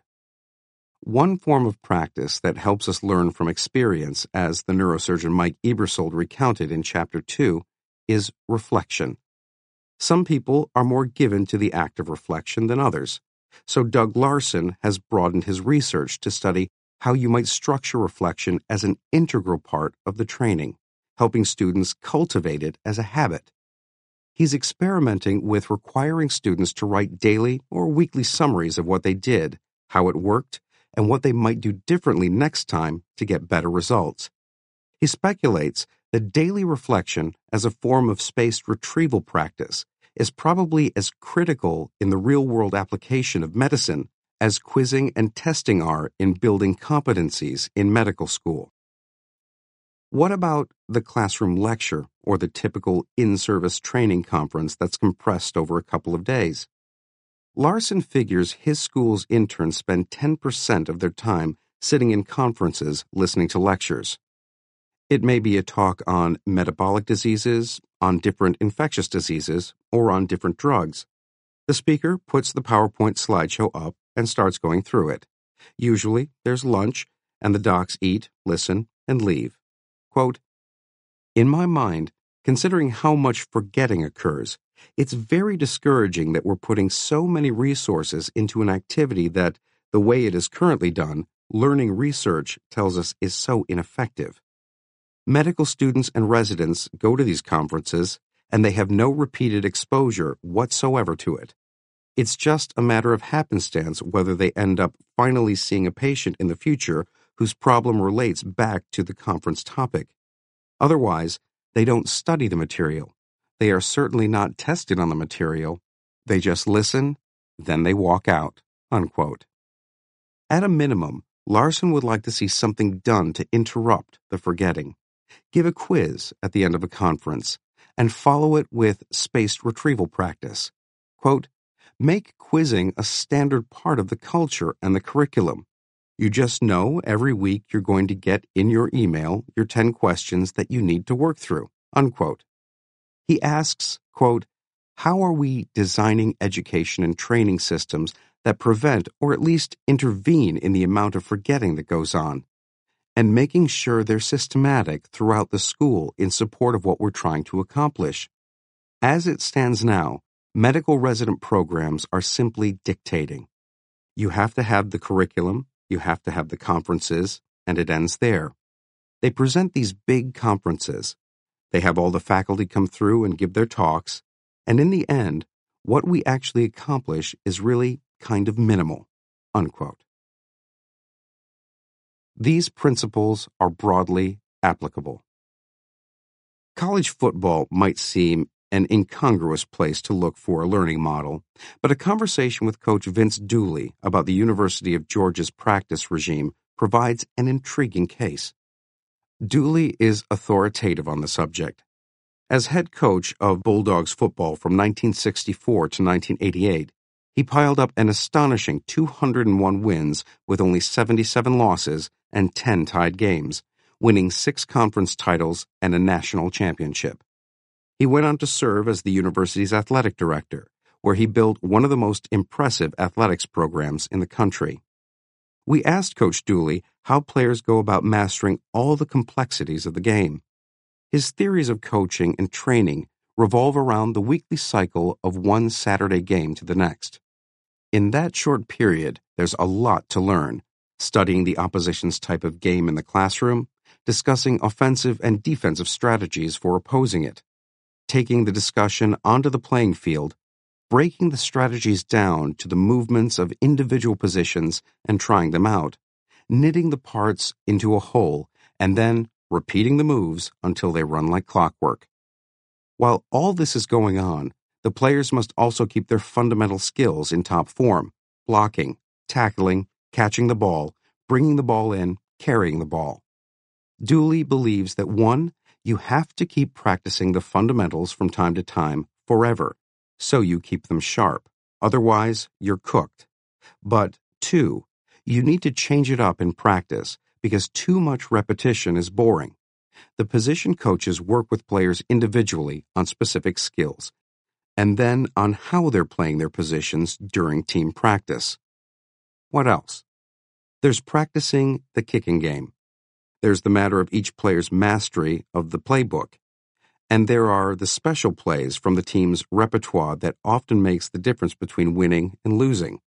One form of practice that helps us learn from experience, as the neurosurgeon Mike Ebersold recounted in Chapter two, is reflection. Some people are more given to the act of reflection than others, so Doug Larson has broadened his research to study how you might structure reflection as an integral part of the training, helping students cultivate it as a habit. He's experimenting with requiring students to write daily or weekly summaries of what they did, how it worked, and what they might do differently next time to get better results. He speculates that daily reflection as a form of spaced retrieval practice is probably as critical in the real-world application of medicine as quizzing and testing are in building competencies in medical school. What about the classroom lecture or the typical in-service training conference that's compressed over a couple of days? Larson figures his school's interns spend ten percent of their time sitting in conferences listening to lectures. It may be a talk on metabolic diseases, on different infectious diseases, or on different drugs. The speaker puts the PowerPoint slideshow up and starts going through it. Usually, there's lunch, and the docs eat, listen, and leave. Quote, "In my mind, considering how much forgetting occurs, it's very discouraging that we're putting so many resources into an activity that, the way it is currently done, learning research tells us is so ineffective. Medical students and residents go to these conferences, and they have no repeated exposure whatsoever to it. It's just a matter of happenstance whether they end up finally seeing a patient in the future whose problem relates back to the conference topic. Otherwise, they don't study the material. They are certainly not tested on the material. They just listen, then they walk out." Unquote. At a minimum, Larson would like to see something done to interrupt the forgetting. Give a quiz at the end of a conference, and follow it with spaced retrieval practice. Quote, "Make quizzing a standard part of the culture and the curriculum. You just know every week you're going to get in your email your ten questions that you need to work through." Unquote. He asks, quote, "How are we designing education and training systems that prevent or at least intervene in the amount of forgetting that goes on, and making sure they're systematic throughout the school in support of what we're trying to accomplish? As it stands now, medical resident programs are simply dictating. You have to have the curriculum, you have to have the conferences, and it ends there. They present these big conferences. They have all the faculty come through and give their talks, And in the end, what we actually accomplish is really kind of minimal." Unquote. These principles are broadly applicable. College football might seem an incongruous place to look for a learning model, but a conversation with Coach Vince Dooley about the University of Georgia's practice regime provides an intriguing case. Dooley is authoritative on the subject. As head coach of Bulldogs football from nineteen sixty-four to nineteen eighty-eight, he piled up an astonishing two hundred one wins with only seventy-seven losses and ten tied games, winning six conference titles and a national championship. He went on to serve as the university's athletic director, where he built one of the most impressive athletics programs in the country. We asked Coach Dooley how players go about mastering all the complexities of the game. His theories of coaching and training revolve around the weekly cycle of one Saturday game to the next. In that short period, there's a lot to learn, studying the opposition's type of game in the classroom, discussing offensive and defensive strategies for opposing it, taking the discussion onto the playing field, breaking the strategies down to the movements of individual positions and trying them out, knitting the parts into a whole, and then repeating the moves until they run like clockwork. While all this is going on, the players must also keep their fundamental skills in top form: blocking, tackling, catching the ball, bringing the ball in, carrying the ball. Dooley believes that one, you have to keep practicing the fundamentals from time to time forever, so you keep them sharp. Otherwise, you're cooked. But two, you need to change it up in practice because too much repetition is boring. The position coaches work with players individually on specific skills, and then on how they're playing their positions during team practice. What else? There's practicing the kicking game. There's the matter of each player's mastery of the playbook. And there are the special plays from the team's repertoire that often makes the difference between winning and losing.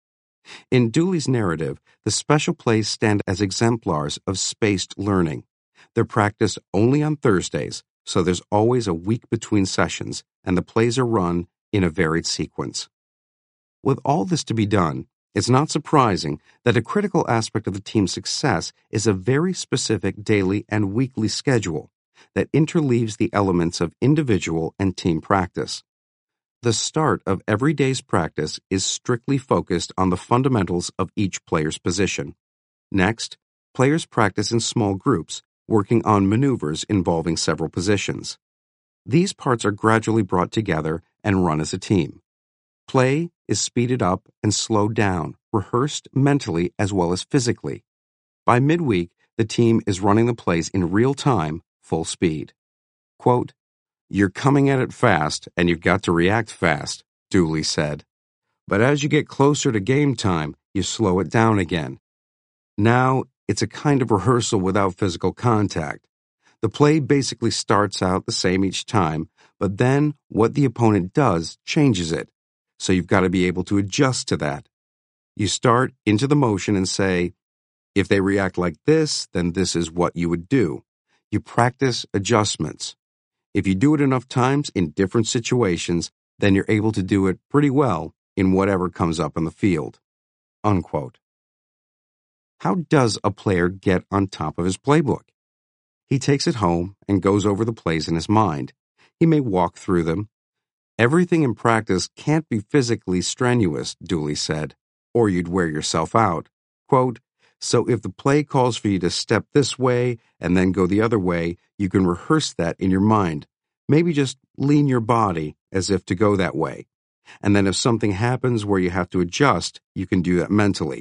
In Dooley's narrative, the special plays stand as exemplars of spaced learning. They're practiced only on Thursdays, so there's always a week between sessions, and the plays are run in a varied sequence. With all this to be done, it's not surprising that a critical aspect of the team's success is a very specific daily and weekly schedule that interleaves the elements of individual and team practice. The start of every day's practice is strictly focused on the fundamentals of each player's position. Next, players practice in small groups, working on maneuvers involving several positions. These parts are gradually brought together and run as a team. Play is speeded up and slowed down, rehearsed mentally as well as physically. By midweek, the team is running the plays in real time, full speed. Quote, "You're coming at it fast, and you've got to react fast," Dooley said. "But as you get closer to game time, you slow it down again. Now, it's a kind of rehearsal without physical contact. The play basically starts out the same each time, but then what the opponent does changes it. So you've got to be able to adjust to that. You start into the motion and say, if they react like this, then this is what you would do. You practice adjustments. If you do it enough times in different situations, then you're able to do it pretty well in whatever comes up in the field." Unquote. How does a player get on top of his playbook? He takes it home and goes over the plays in his mind. He may walk through them. Everything in practice can't be physically strenuous, Dooley said, or you'd wear yourself out. Quote, "So if the play calls for you to step this way and then go the other way, you can rehearse that in your mind. Maybe just lean your body as if to go that way. And then if something happens where you have to adjust, you can do that mentally.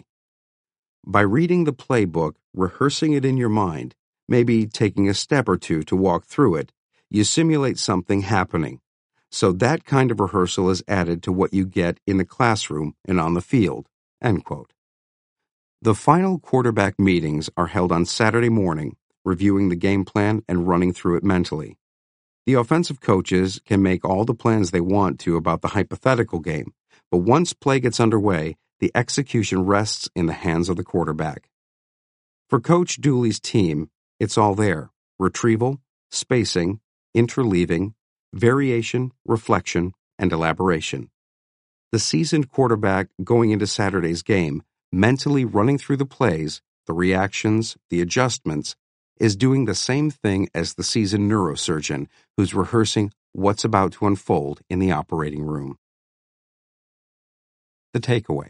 By reading the playbook, rehearsing it in your mind, maybe taking a step or two to walk through it, you simulate something happening. So that kind of rehearsal is added to what you get in the classroom and on the field." End quote. The final quarterback meetings are held on Saturday morning, reviewing the game plan and running through it mentally. The offensive coaches can make all the plans they want to about the hypothetical game, but once play gets underway, the execution rests in the hands of the quarterback. For Coach Dooley's team, it's all there: retrieval, spacing, interleaving, variation, reflection, and elaboration. The seasoned quarterback going into Saturday's game, mentally running through the plays, the reactions, the adjustments, is doing the same thing as the seasoned neurosurgeon who's rehearsing what's about to unfold in the operating room. The takeaway.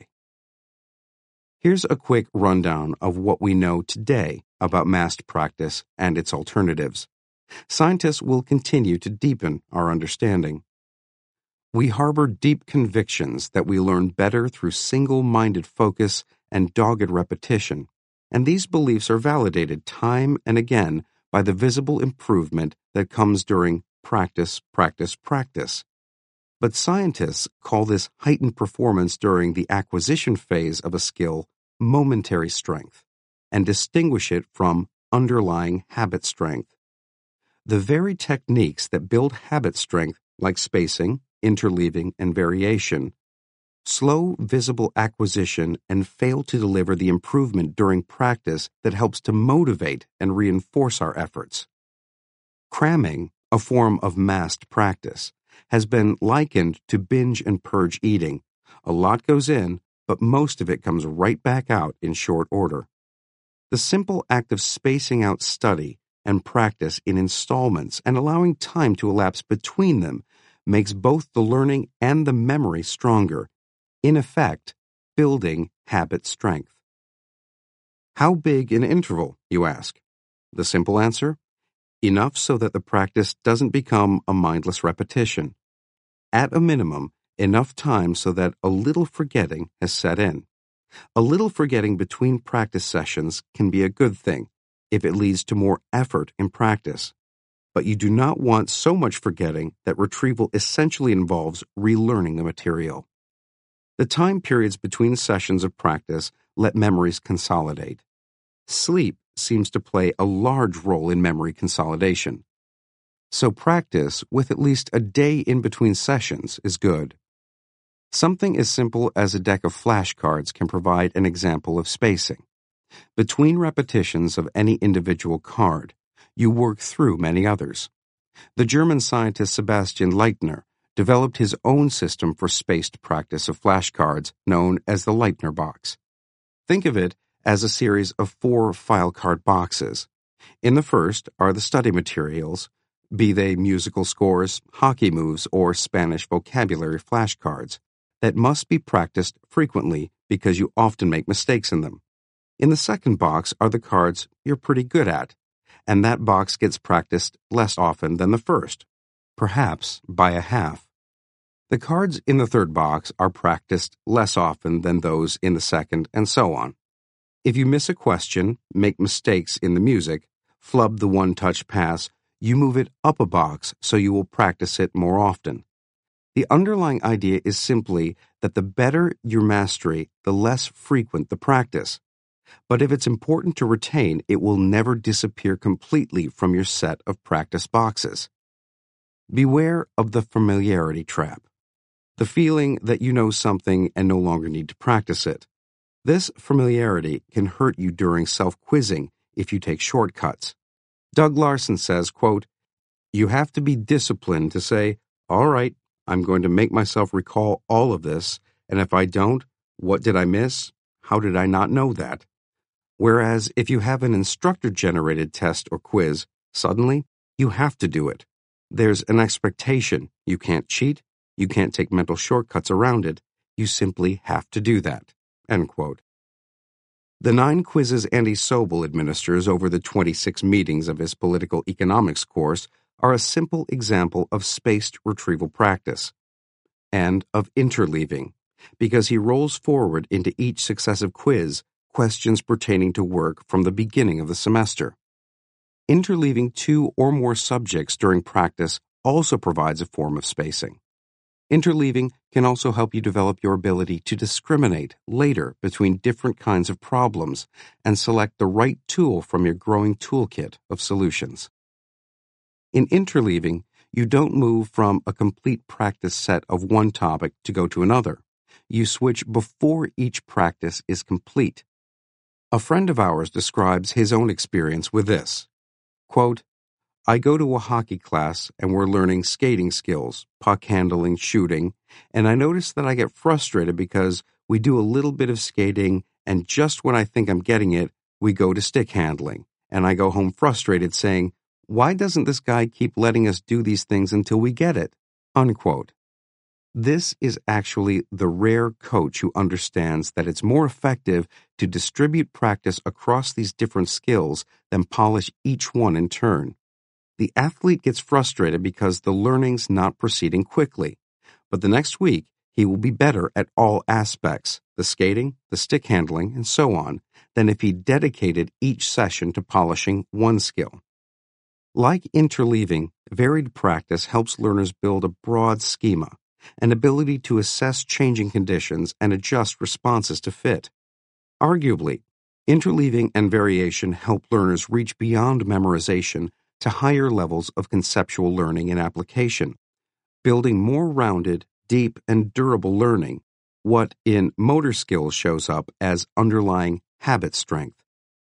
Here's a quick rundown of what we know today about massed practice and its alternatives. Scientists will continue to deepen our understanding. We harbor deep convictions that we learn better through single-minded focus and dogged repetition, and these beliefs are validated time and again by the visible improvement that comes during practice, practice, practice. But scientists call this heightened performance during the acquisition phase of a skill momentary strength, and distinguish it from underlying habit strength. The very techniques that build habit strength, like spacing, interleaving, and variation, slow visible acquisition and fail to deliver the improvement during practice that helps to motivate and reinforce our efforts. Cramming, a form of massed practice, has been likened to binge and purge eating. A lot goes in, but most of it comes right back out in short order. The simple act of spacing out study and practice in installments and allowing time to elapse between them makes both the learning and the memory stronger, in effect, building habit strength. How big an interval, you ask? The simple answer? Enough so that the practice doesn't become a mindless repetition. At a minimum, enough time so that a little forgetting has set in. A little forgetting between practice sessions can be a good thing if it leads to more effort in practice. But you do not want so much forgetting that retrieval essentially involves relearning the material. The time periods between sessions of practice let memories consolidate. Sleep seems to play a large role in memory consolidation. So practice with at least a day in between sessions is good. Something as simple as a deck of flashcards can provide an example of spacing. Between repetitions of any individual card, you work through many others. The German scientist Sebastian Leitner developed his own system for spaced practice of flashcards known as the Leitner box. Think of it as a series of four file card boxes. In the first are the study materials, be they musical scores, hockey moves, or Spanish vocabulary flashcards, that must be practiced frequently because you often make mistakes in them. In the second box are the cards you're pretty good at, and that box gets practiced less often than the first, perhaps by a half. The cards in the third box are practiced less often than those in the second, and so on. If you miss a question, make mistakes in the music, flub the one-touch pass, you move it up a box so you will practice it more often. The underlying idea is simply that the better your mastery, the less frequent the practice. But if it's important to retain, it will never disappear completely from your set of practice boxes. Beware of the familiarity trap, the feeling that you know something and no longer need to practice it. This familiarity can hurt you during self-quizzing if you take shortcuts. Doug Larson says, quote, "You have to be disciplined to say, all right, I'm going to make myself recall all of this, and if I don't, what did I miss? How did I not know that?" Whereas if you have an instructor-generated test or quiz, suddenly you have to do it. There's an expectation. You can't cheat. You can't take mental shortcuts around it. You simply have to do that. End quote. The nine quizzes Andy Sobel administers over the twenty-six meetings of his political economics course are a simple example of spaced retrieval practice and of interleaving, because he rolls forward into each successive quiz questions pertaining to work from the beginning of the semester. Interleaving two or more subjects during practice also provides a form of spacing. Interleaving can also help you develop your ability to discriminate later between different kinds of problems and select the right tool from your growing toolkit of solutions. In interleaving, you don't move from a complete practice set of one topic to go to another. You switch before each practice is complete. A friend of ours describes his own experience with this. Quote, I go to a hockey class and we're learning skating skills, puck handling, shooting, and I notice that I get frustrated because we do a little bit of skating and just when I think I'm getting it, we go to stick handling, and I go home frustrated saying, "Why doesn't this guy keep letting us do these things until we get it?" Unquote. This is actually the rare coach who understands that it's more effective to distribute practice across these different skills than polish each one in turn. The athlete gets frustrated because the learning's not proceeding quickly, but the next week he will be better at all aspects, the skating, the stick handling, and so on, than if he dedicated each session to polishing one skill. Like interleaving, varied practice helps learners build a broad schema, an ability to assess changing conditions and adjust responses to fit. Arguably, interleaving and variation help learners reach beyond memorization to higher levels of conceptual learning and application, building more rounded, deep, and durable learning, what in motor skills shows up as underlying habit strength.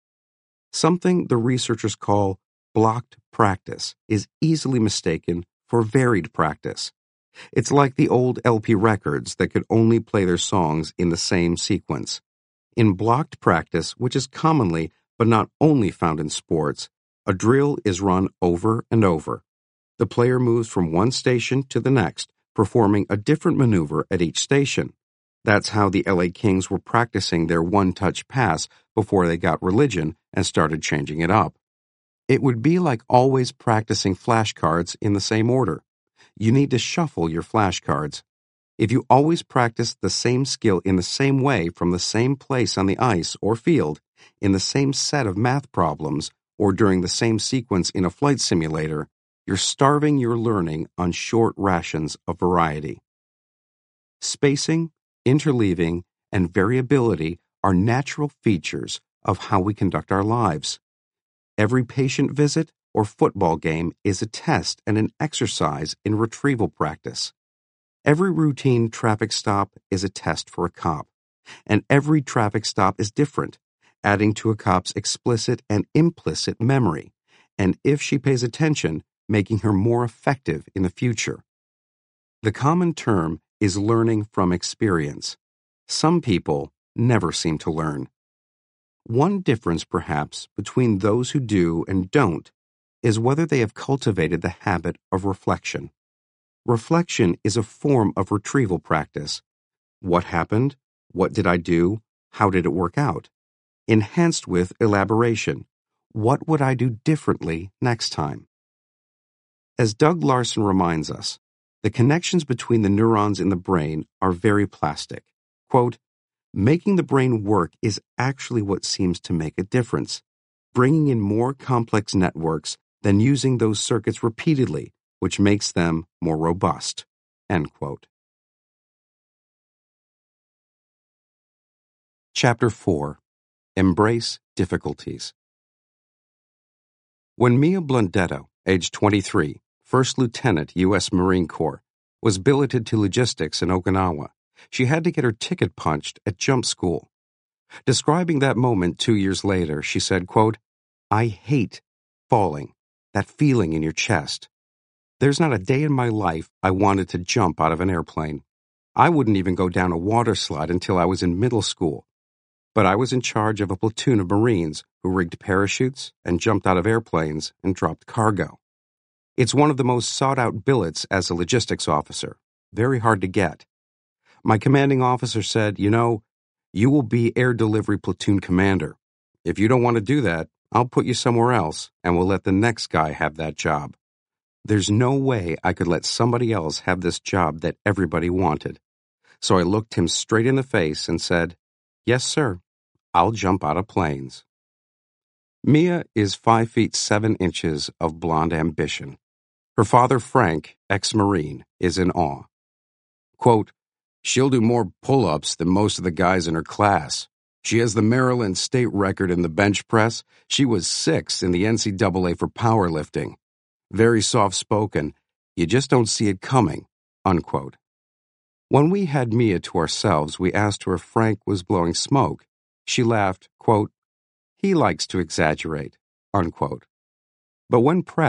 Something the researchers call blocked practice is easily mistaken for varied practice. It's like the old L P records that could only play their songs in the same sequence. In blocked practice, which is commonly, but not only found in sports, a drill is run over and over. The player moves from one station to the next, performing a different maneuver at each station. That's how the L A Kings were practicing their one-touch pass before they got religion and started changing it up. It would be like always practicing flashcards in the same order. You need to shuffle your flashcards. If you always practice the same skill in the same way from the same place on the ice or field, in the same set of math problems, or during the same sequence in a flight simulator, you're starving your learning on short rations of variety. Spacing, interleaving, and variability are natural features of how we conduct our lives. Every patient visit or football game is a test and an exercise in retrieval practice. Every routine traffic stop is a test for a cop, and every traffic stop is different, adding to a cop's explicit and implicit memory, and if she pays attention, making her more effective in the future. The common term is learning from experience. Some people never seem to learn. One difference, perhaps, between those who do and don't is whether they have cultivated the habit of reflection. Reflection is a form of retrieval practice. What happened? What did I do? How did it work out? Enhanced with elaboration. What would I do differently next time? As Doug Larson reminds us, the connections between the neurons in the brain are very plastic. Quote, making the brain work is actually what seems to make a difference, bringing in more complex networks than using those circuits repeatedly, which makes them more robust. End quote. Chapter four. Embrace Difficulties. When Mia Blundetto, age twenty-three, First Lieutenant, U S Marine Corps, was billeted to logistics in Okinawa, she had to get her ticket punched at jump school. Describing that moment two years later, she said, quote, I hate falling, that feeling in your chest. There's not a day in my life I wanted to jump out of an airplane. I wouldn't even go down a water slide until I was in middle school. But I was in charge of a platoon of Marines who rigged parachutes and jumped out of airplanes and dropped cargo. It's one of the most sought-out billets as a logistics officer, very hard to get. My commanding officer said, you know, you will be air delivery platoon commander. If you don't want to do that, I'll put you somewhere else and we'll let the next guy have that job. There's no way I could let somebody else have this job that everybody wanted. So I looked him straight in the face and said, yes, sir, I'll jump out of planes. Mia is five feet seven inches of blonde ambition. Her father, Frank, ex-Marine, is in awe. Quote, she'll do more pull-ups than most of the guys in her class. She has the Maryland state record in the bench press. She was sixth in the N C double A for powerlifting. Very soft-spoken. You just don't see it coming. Unquote. When we had Mia to ourselves, we asked her if Frank was blowing smoke. She laughed, quote, he likes to exaggerate, unquote. But when pressed,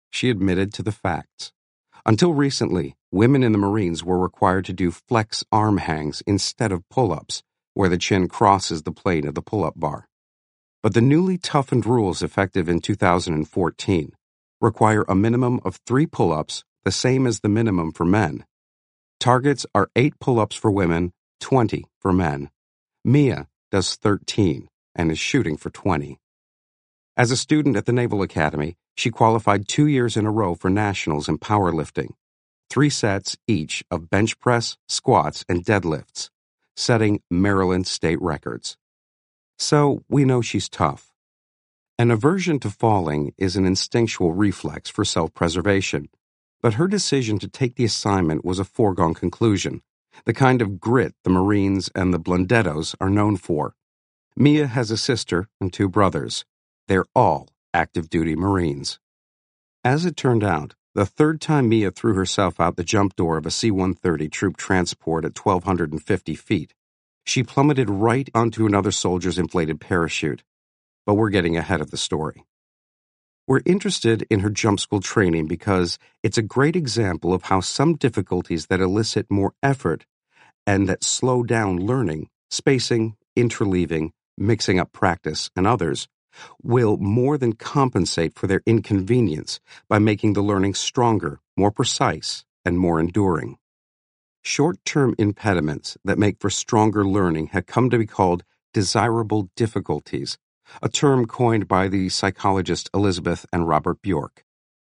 She admitted to the facts. Until recently, women in the Marines were required to do flex arm hangs instead of pull-ups, where the chin crosses the plane of the pull-up bar. But the newly toughened rules effective in two thousand fourteen require a minimum of three pull-ups, the same as the minimum for men. Targets are eight pull-ups for women, twenty for men. Mia does thirteen and is shooting for twenty. As a student at the Naval Academy, she qualified two years in a row for nationals in powerlifting, three sets each of bench press, squats, and deadlifts, setting Maryland state records. So we know she's tough. An aversion to falling is an instinctual reflex for self-preservation, but her decision to take the assignment was a foregone conclusion, the kind of grit the Marines and the Blundettos are known for. Mia has a sister and two brothers. They're all active-duty Marines. As it turned out, the third time Mia threw herself out the jump door of a C one thirty troop transport at twelve fifty feet, she plummeted right onto another soldier's inflated parachute. But we're getting ahead of the story. We're interested in her jump school training because it's a great example of how some difficulties that elicit more effort and that slow down learning, spacing, interleaving, mixing up practice, and others, will more than compensate for their inconvenience by making the learning stronger, more precise, and more enduring. Short-term impediments that make for stronger learning have come to be called desirable difficulties, a term coined by the psychologists Elizabeth and Robert Bjork.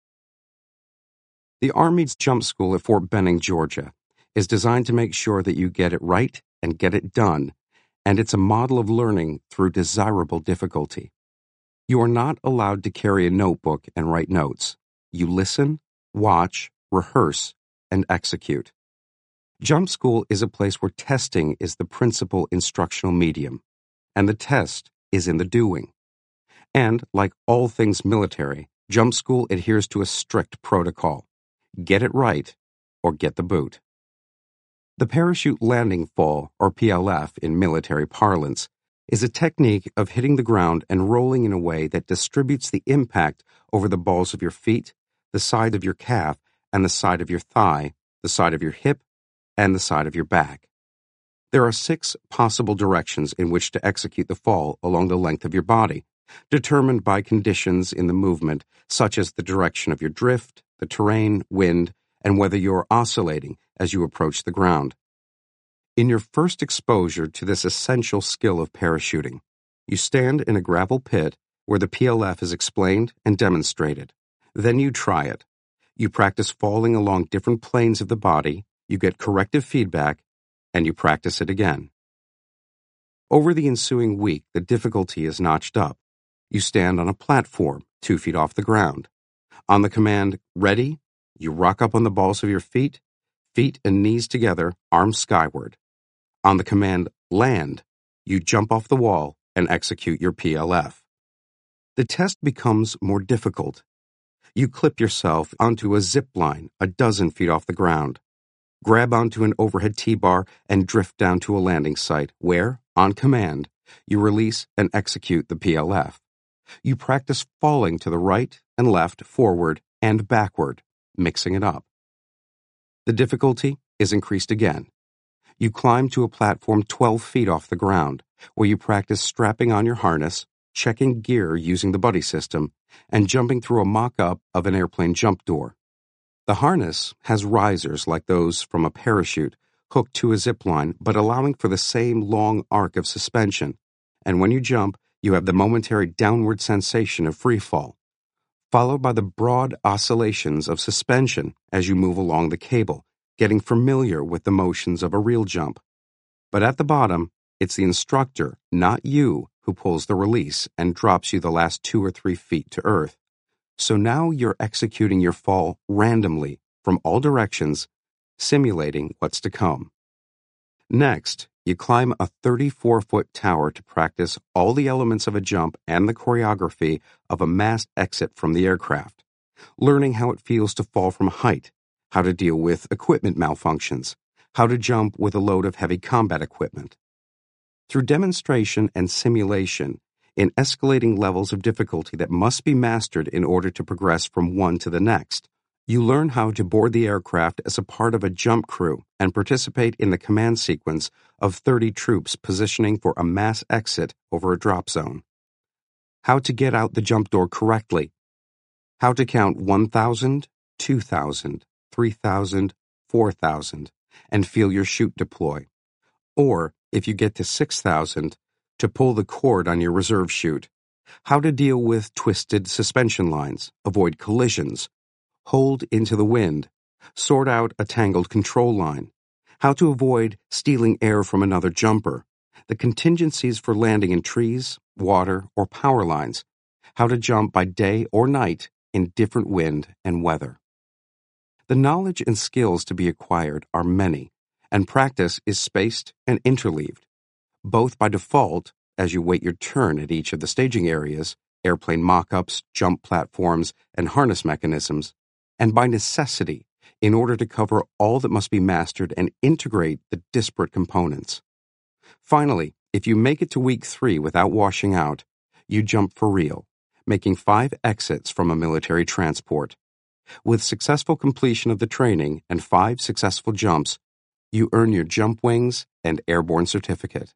The Army's jump school at Fort Benning, Georgia, is designed to make sure that you get it right and get it done, and it's a model of learning through desirable difficulty. You are not allowed to carry a notebook and write notes. You listen, watch, rehearse, and execute. Jump school is a place where testing is the principal instructional medium, and the test is in the doing. And, like all things military, jump school adheres to a strict protocol. Get it right, or get the boot. The parachute landing fall, or P L F in military parlance, is a technique of hitting the ground and rolling in a way that distributes the impact over the balls of your feet, the side of your calf, and the side of your thigh, the side of your hip, and the side of your back. There are six possible directions in which to execute the fall along the length of your body, determined by conditions in the movement, such as the direction of your drift, the terrain, wind, and whether you are oscillating as you approach the ground. In your first exposure to this essential skill of parachuting, you stand in a gravel pit where the P L F is explained and demonstrated. Then you try it. You practice falling along different planes of the body, you get corrective feedback, and you practice it again. Over the ensuing week, the difficulty is notched up. You stand on a platform, two feet off the ground. On the command, ready, you rock up on the balls of your feet, feet and knees together, arms skyward. On the command, land, you jump off the wall and execute your P L F. The test becomes more difficult. You clip yourself onto a zip line a dozen feet off the ground. Grab onto an overhead T-bar and drift down to a landing site where, on command, you release and execute the P L F. You practice falling to the right and left, forward, and backward, mixing it up. The difficulty is increased again. You climb to a platform twelve feet off the ground, where you practice strapping on your harness, checking gear using the buddy system, and jumping through a mock-up of an airplane jump door. The harness has risers like those from a parachute, hooked to a zip line, but allowing for the same long arc of suspension, and when you jump, you have the momentary downward sensation of free fall, followed by the broad oscillations of suspension as you move along the cable, getting familiar with the motions of a real jump. But at the bottom, it's the instructor, not you, who pulls the release and drops you the last two or three feet to earth. So now you're executing your fall randomly from all directions, simulating what's to come. Next, you climb a thirty-four foot tower to practice all the elements of a jump and the choreography of a massed exit from the aircraft, learning how it feels to fall from height, how to deal with equipment malfunctions, how to jump with a load of heavy combat equipment. Through demonstration and simulation, in escalating levels of difficulty that must be mastered in order to progress from one to the next. You learn how to board the aircraft as a part of a jump crew and participate in the command sequence of thirty troops positioning for a mass exit over a drop zone. How to get out the jump door correctly. How to count one thousand, two thousand, three thousand, four thousand, and feel your chute deploy. Or, if you get to six thousand, to pull the cord on your reserve chute. How to deal with twisted suspension lines, avoid collisions, hold into the wind, sort out a tangled control line, how to avoid stealing air from another jumper, the contingencies for landing in trees, water, or power lines, how to jump by day or night in different wind and weather. The knowledge and skills to be acquired are many, and practice is spaced and interleaved, both by default, as you wait your turn at each of the staging areas, airplane mock-ups, jump platforms, and harness mechanisms, and by necessity, in order to cover all that must be mastered and integrate the disparate components. Finally, if you make it to week three without washing out, you jump for real, making five exits from a military transport. With successful completion of the training and five successful jumps, you earn your jump wings and airborne certificate.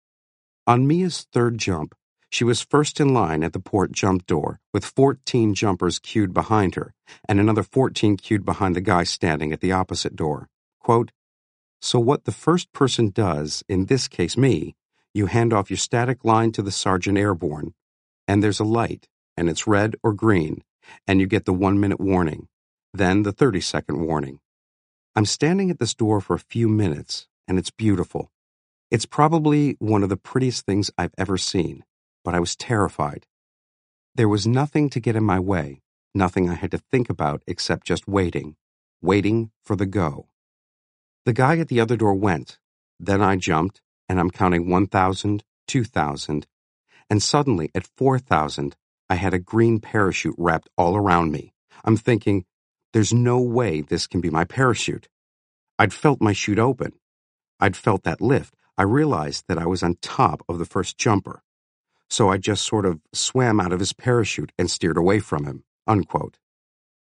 On Mia's third jump, she was first in line at the port jump door, with fourteen jumpers queued behind her, and another fourteen queued behind the guy standing at the opposite door. Quote, "So what the first person does, in this case me, you hand off your static line to the sergeant airborne, and there's a light, and it's red or green, and you get the one-minute warning, then the thirty-second warning. I'm standing at this door for a few minutes, and it's beautiful. It's probably one of the prettiest things I've ever seen. But I was terrified. There was nothing to get in my way, nothing I had to think about except just waiting, waiting for the go. The guy at the other door went, then I jumped, and I'm counting one thousand, two thousand, and suddenly at four thousand, I had a green parachute wrapped all around me. I'm thinking, there's no way this can be my parachute. I'd felt my chute open. I'd felt that lift. I realized that I was on top of the first jumper. So I just sort of swam out of his parachute and steered away from him." Unquote.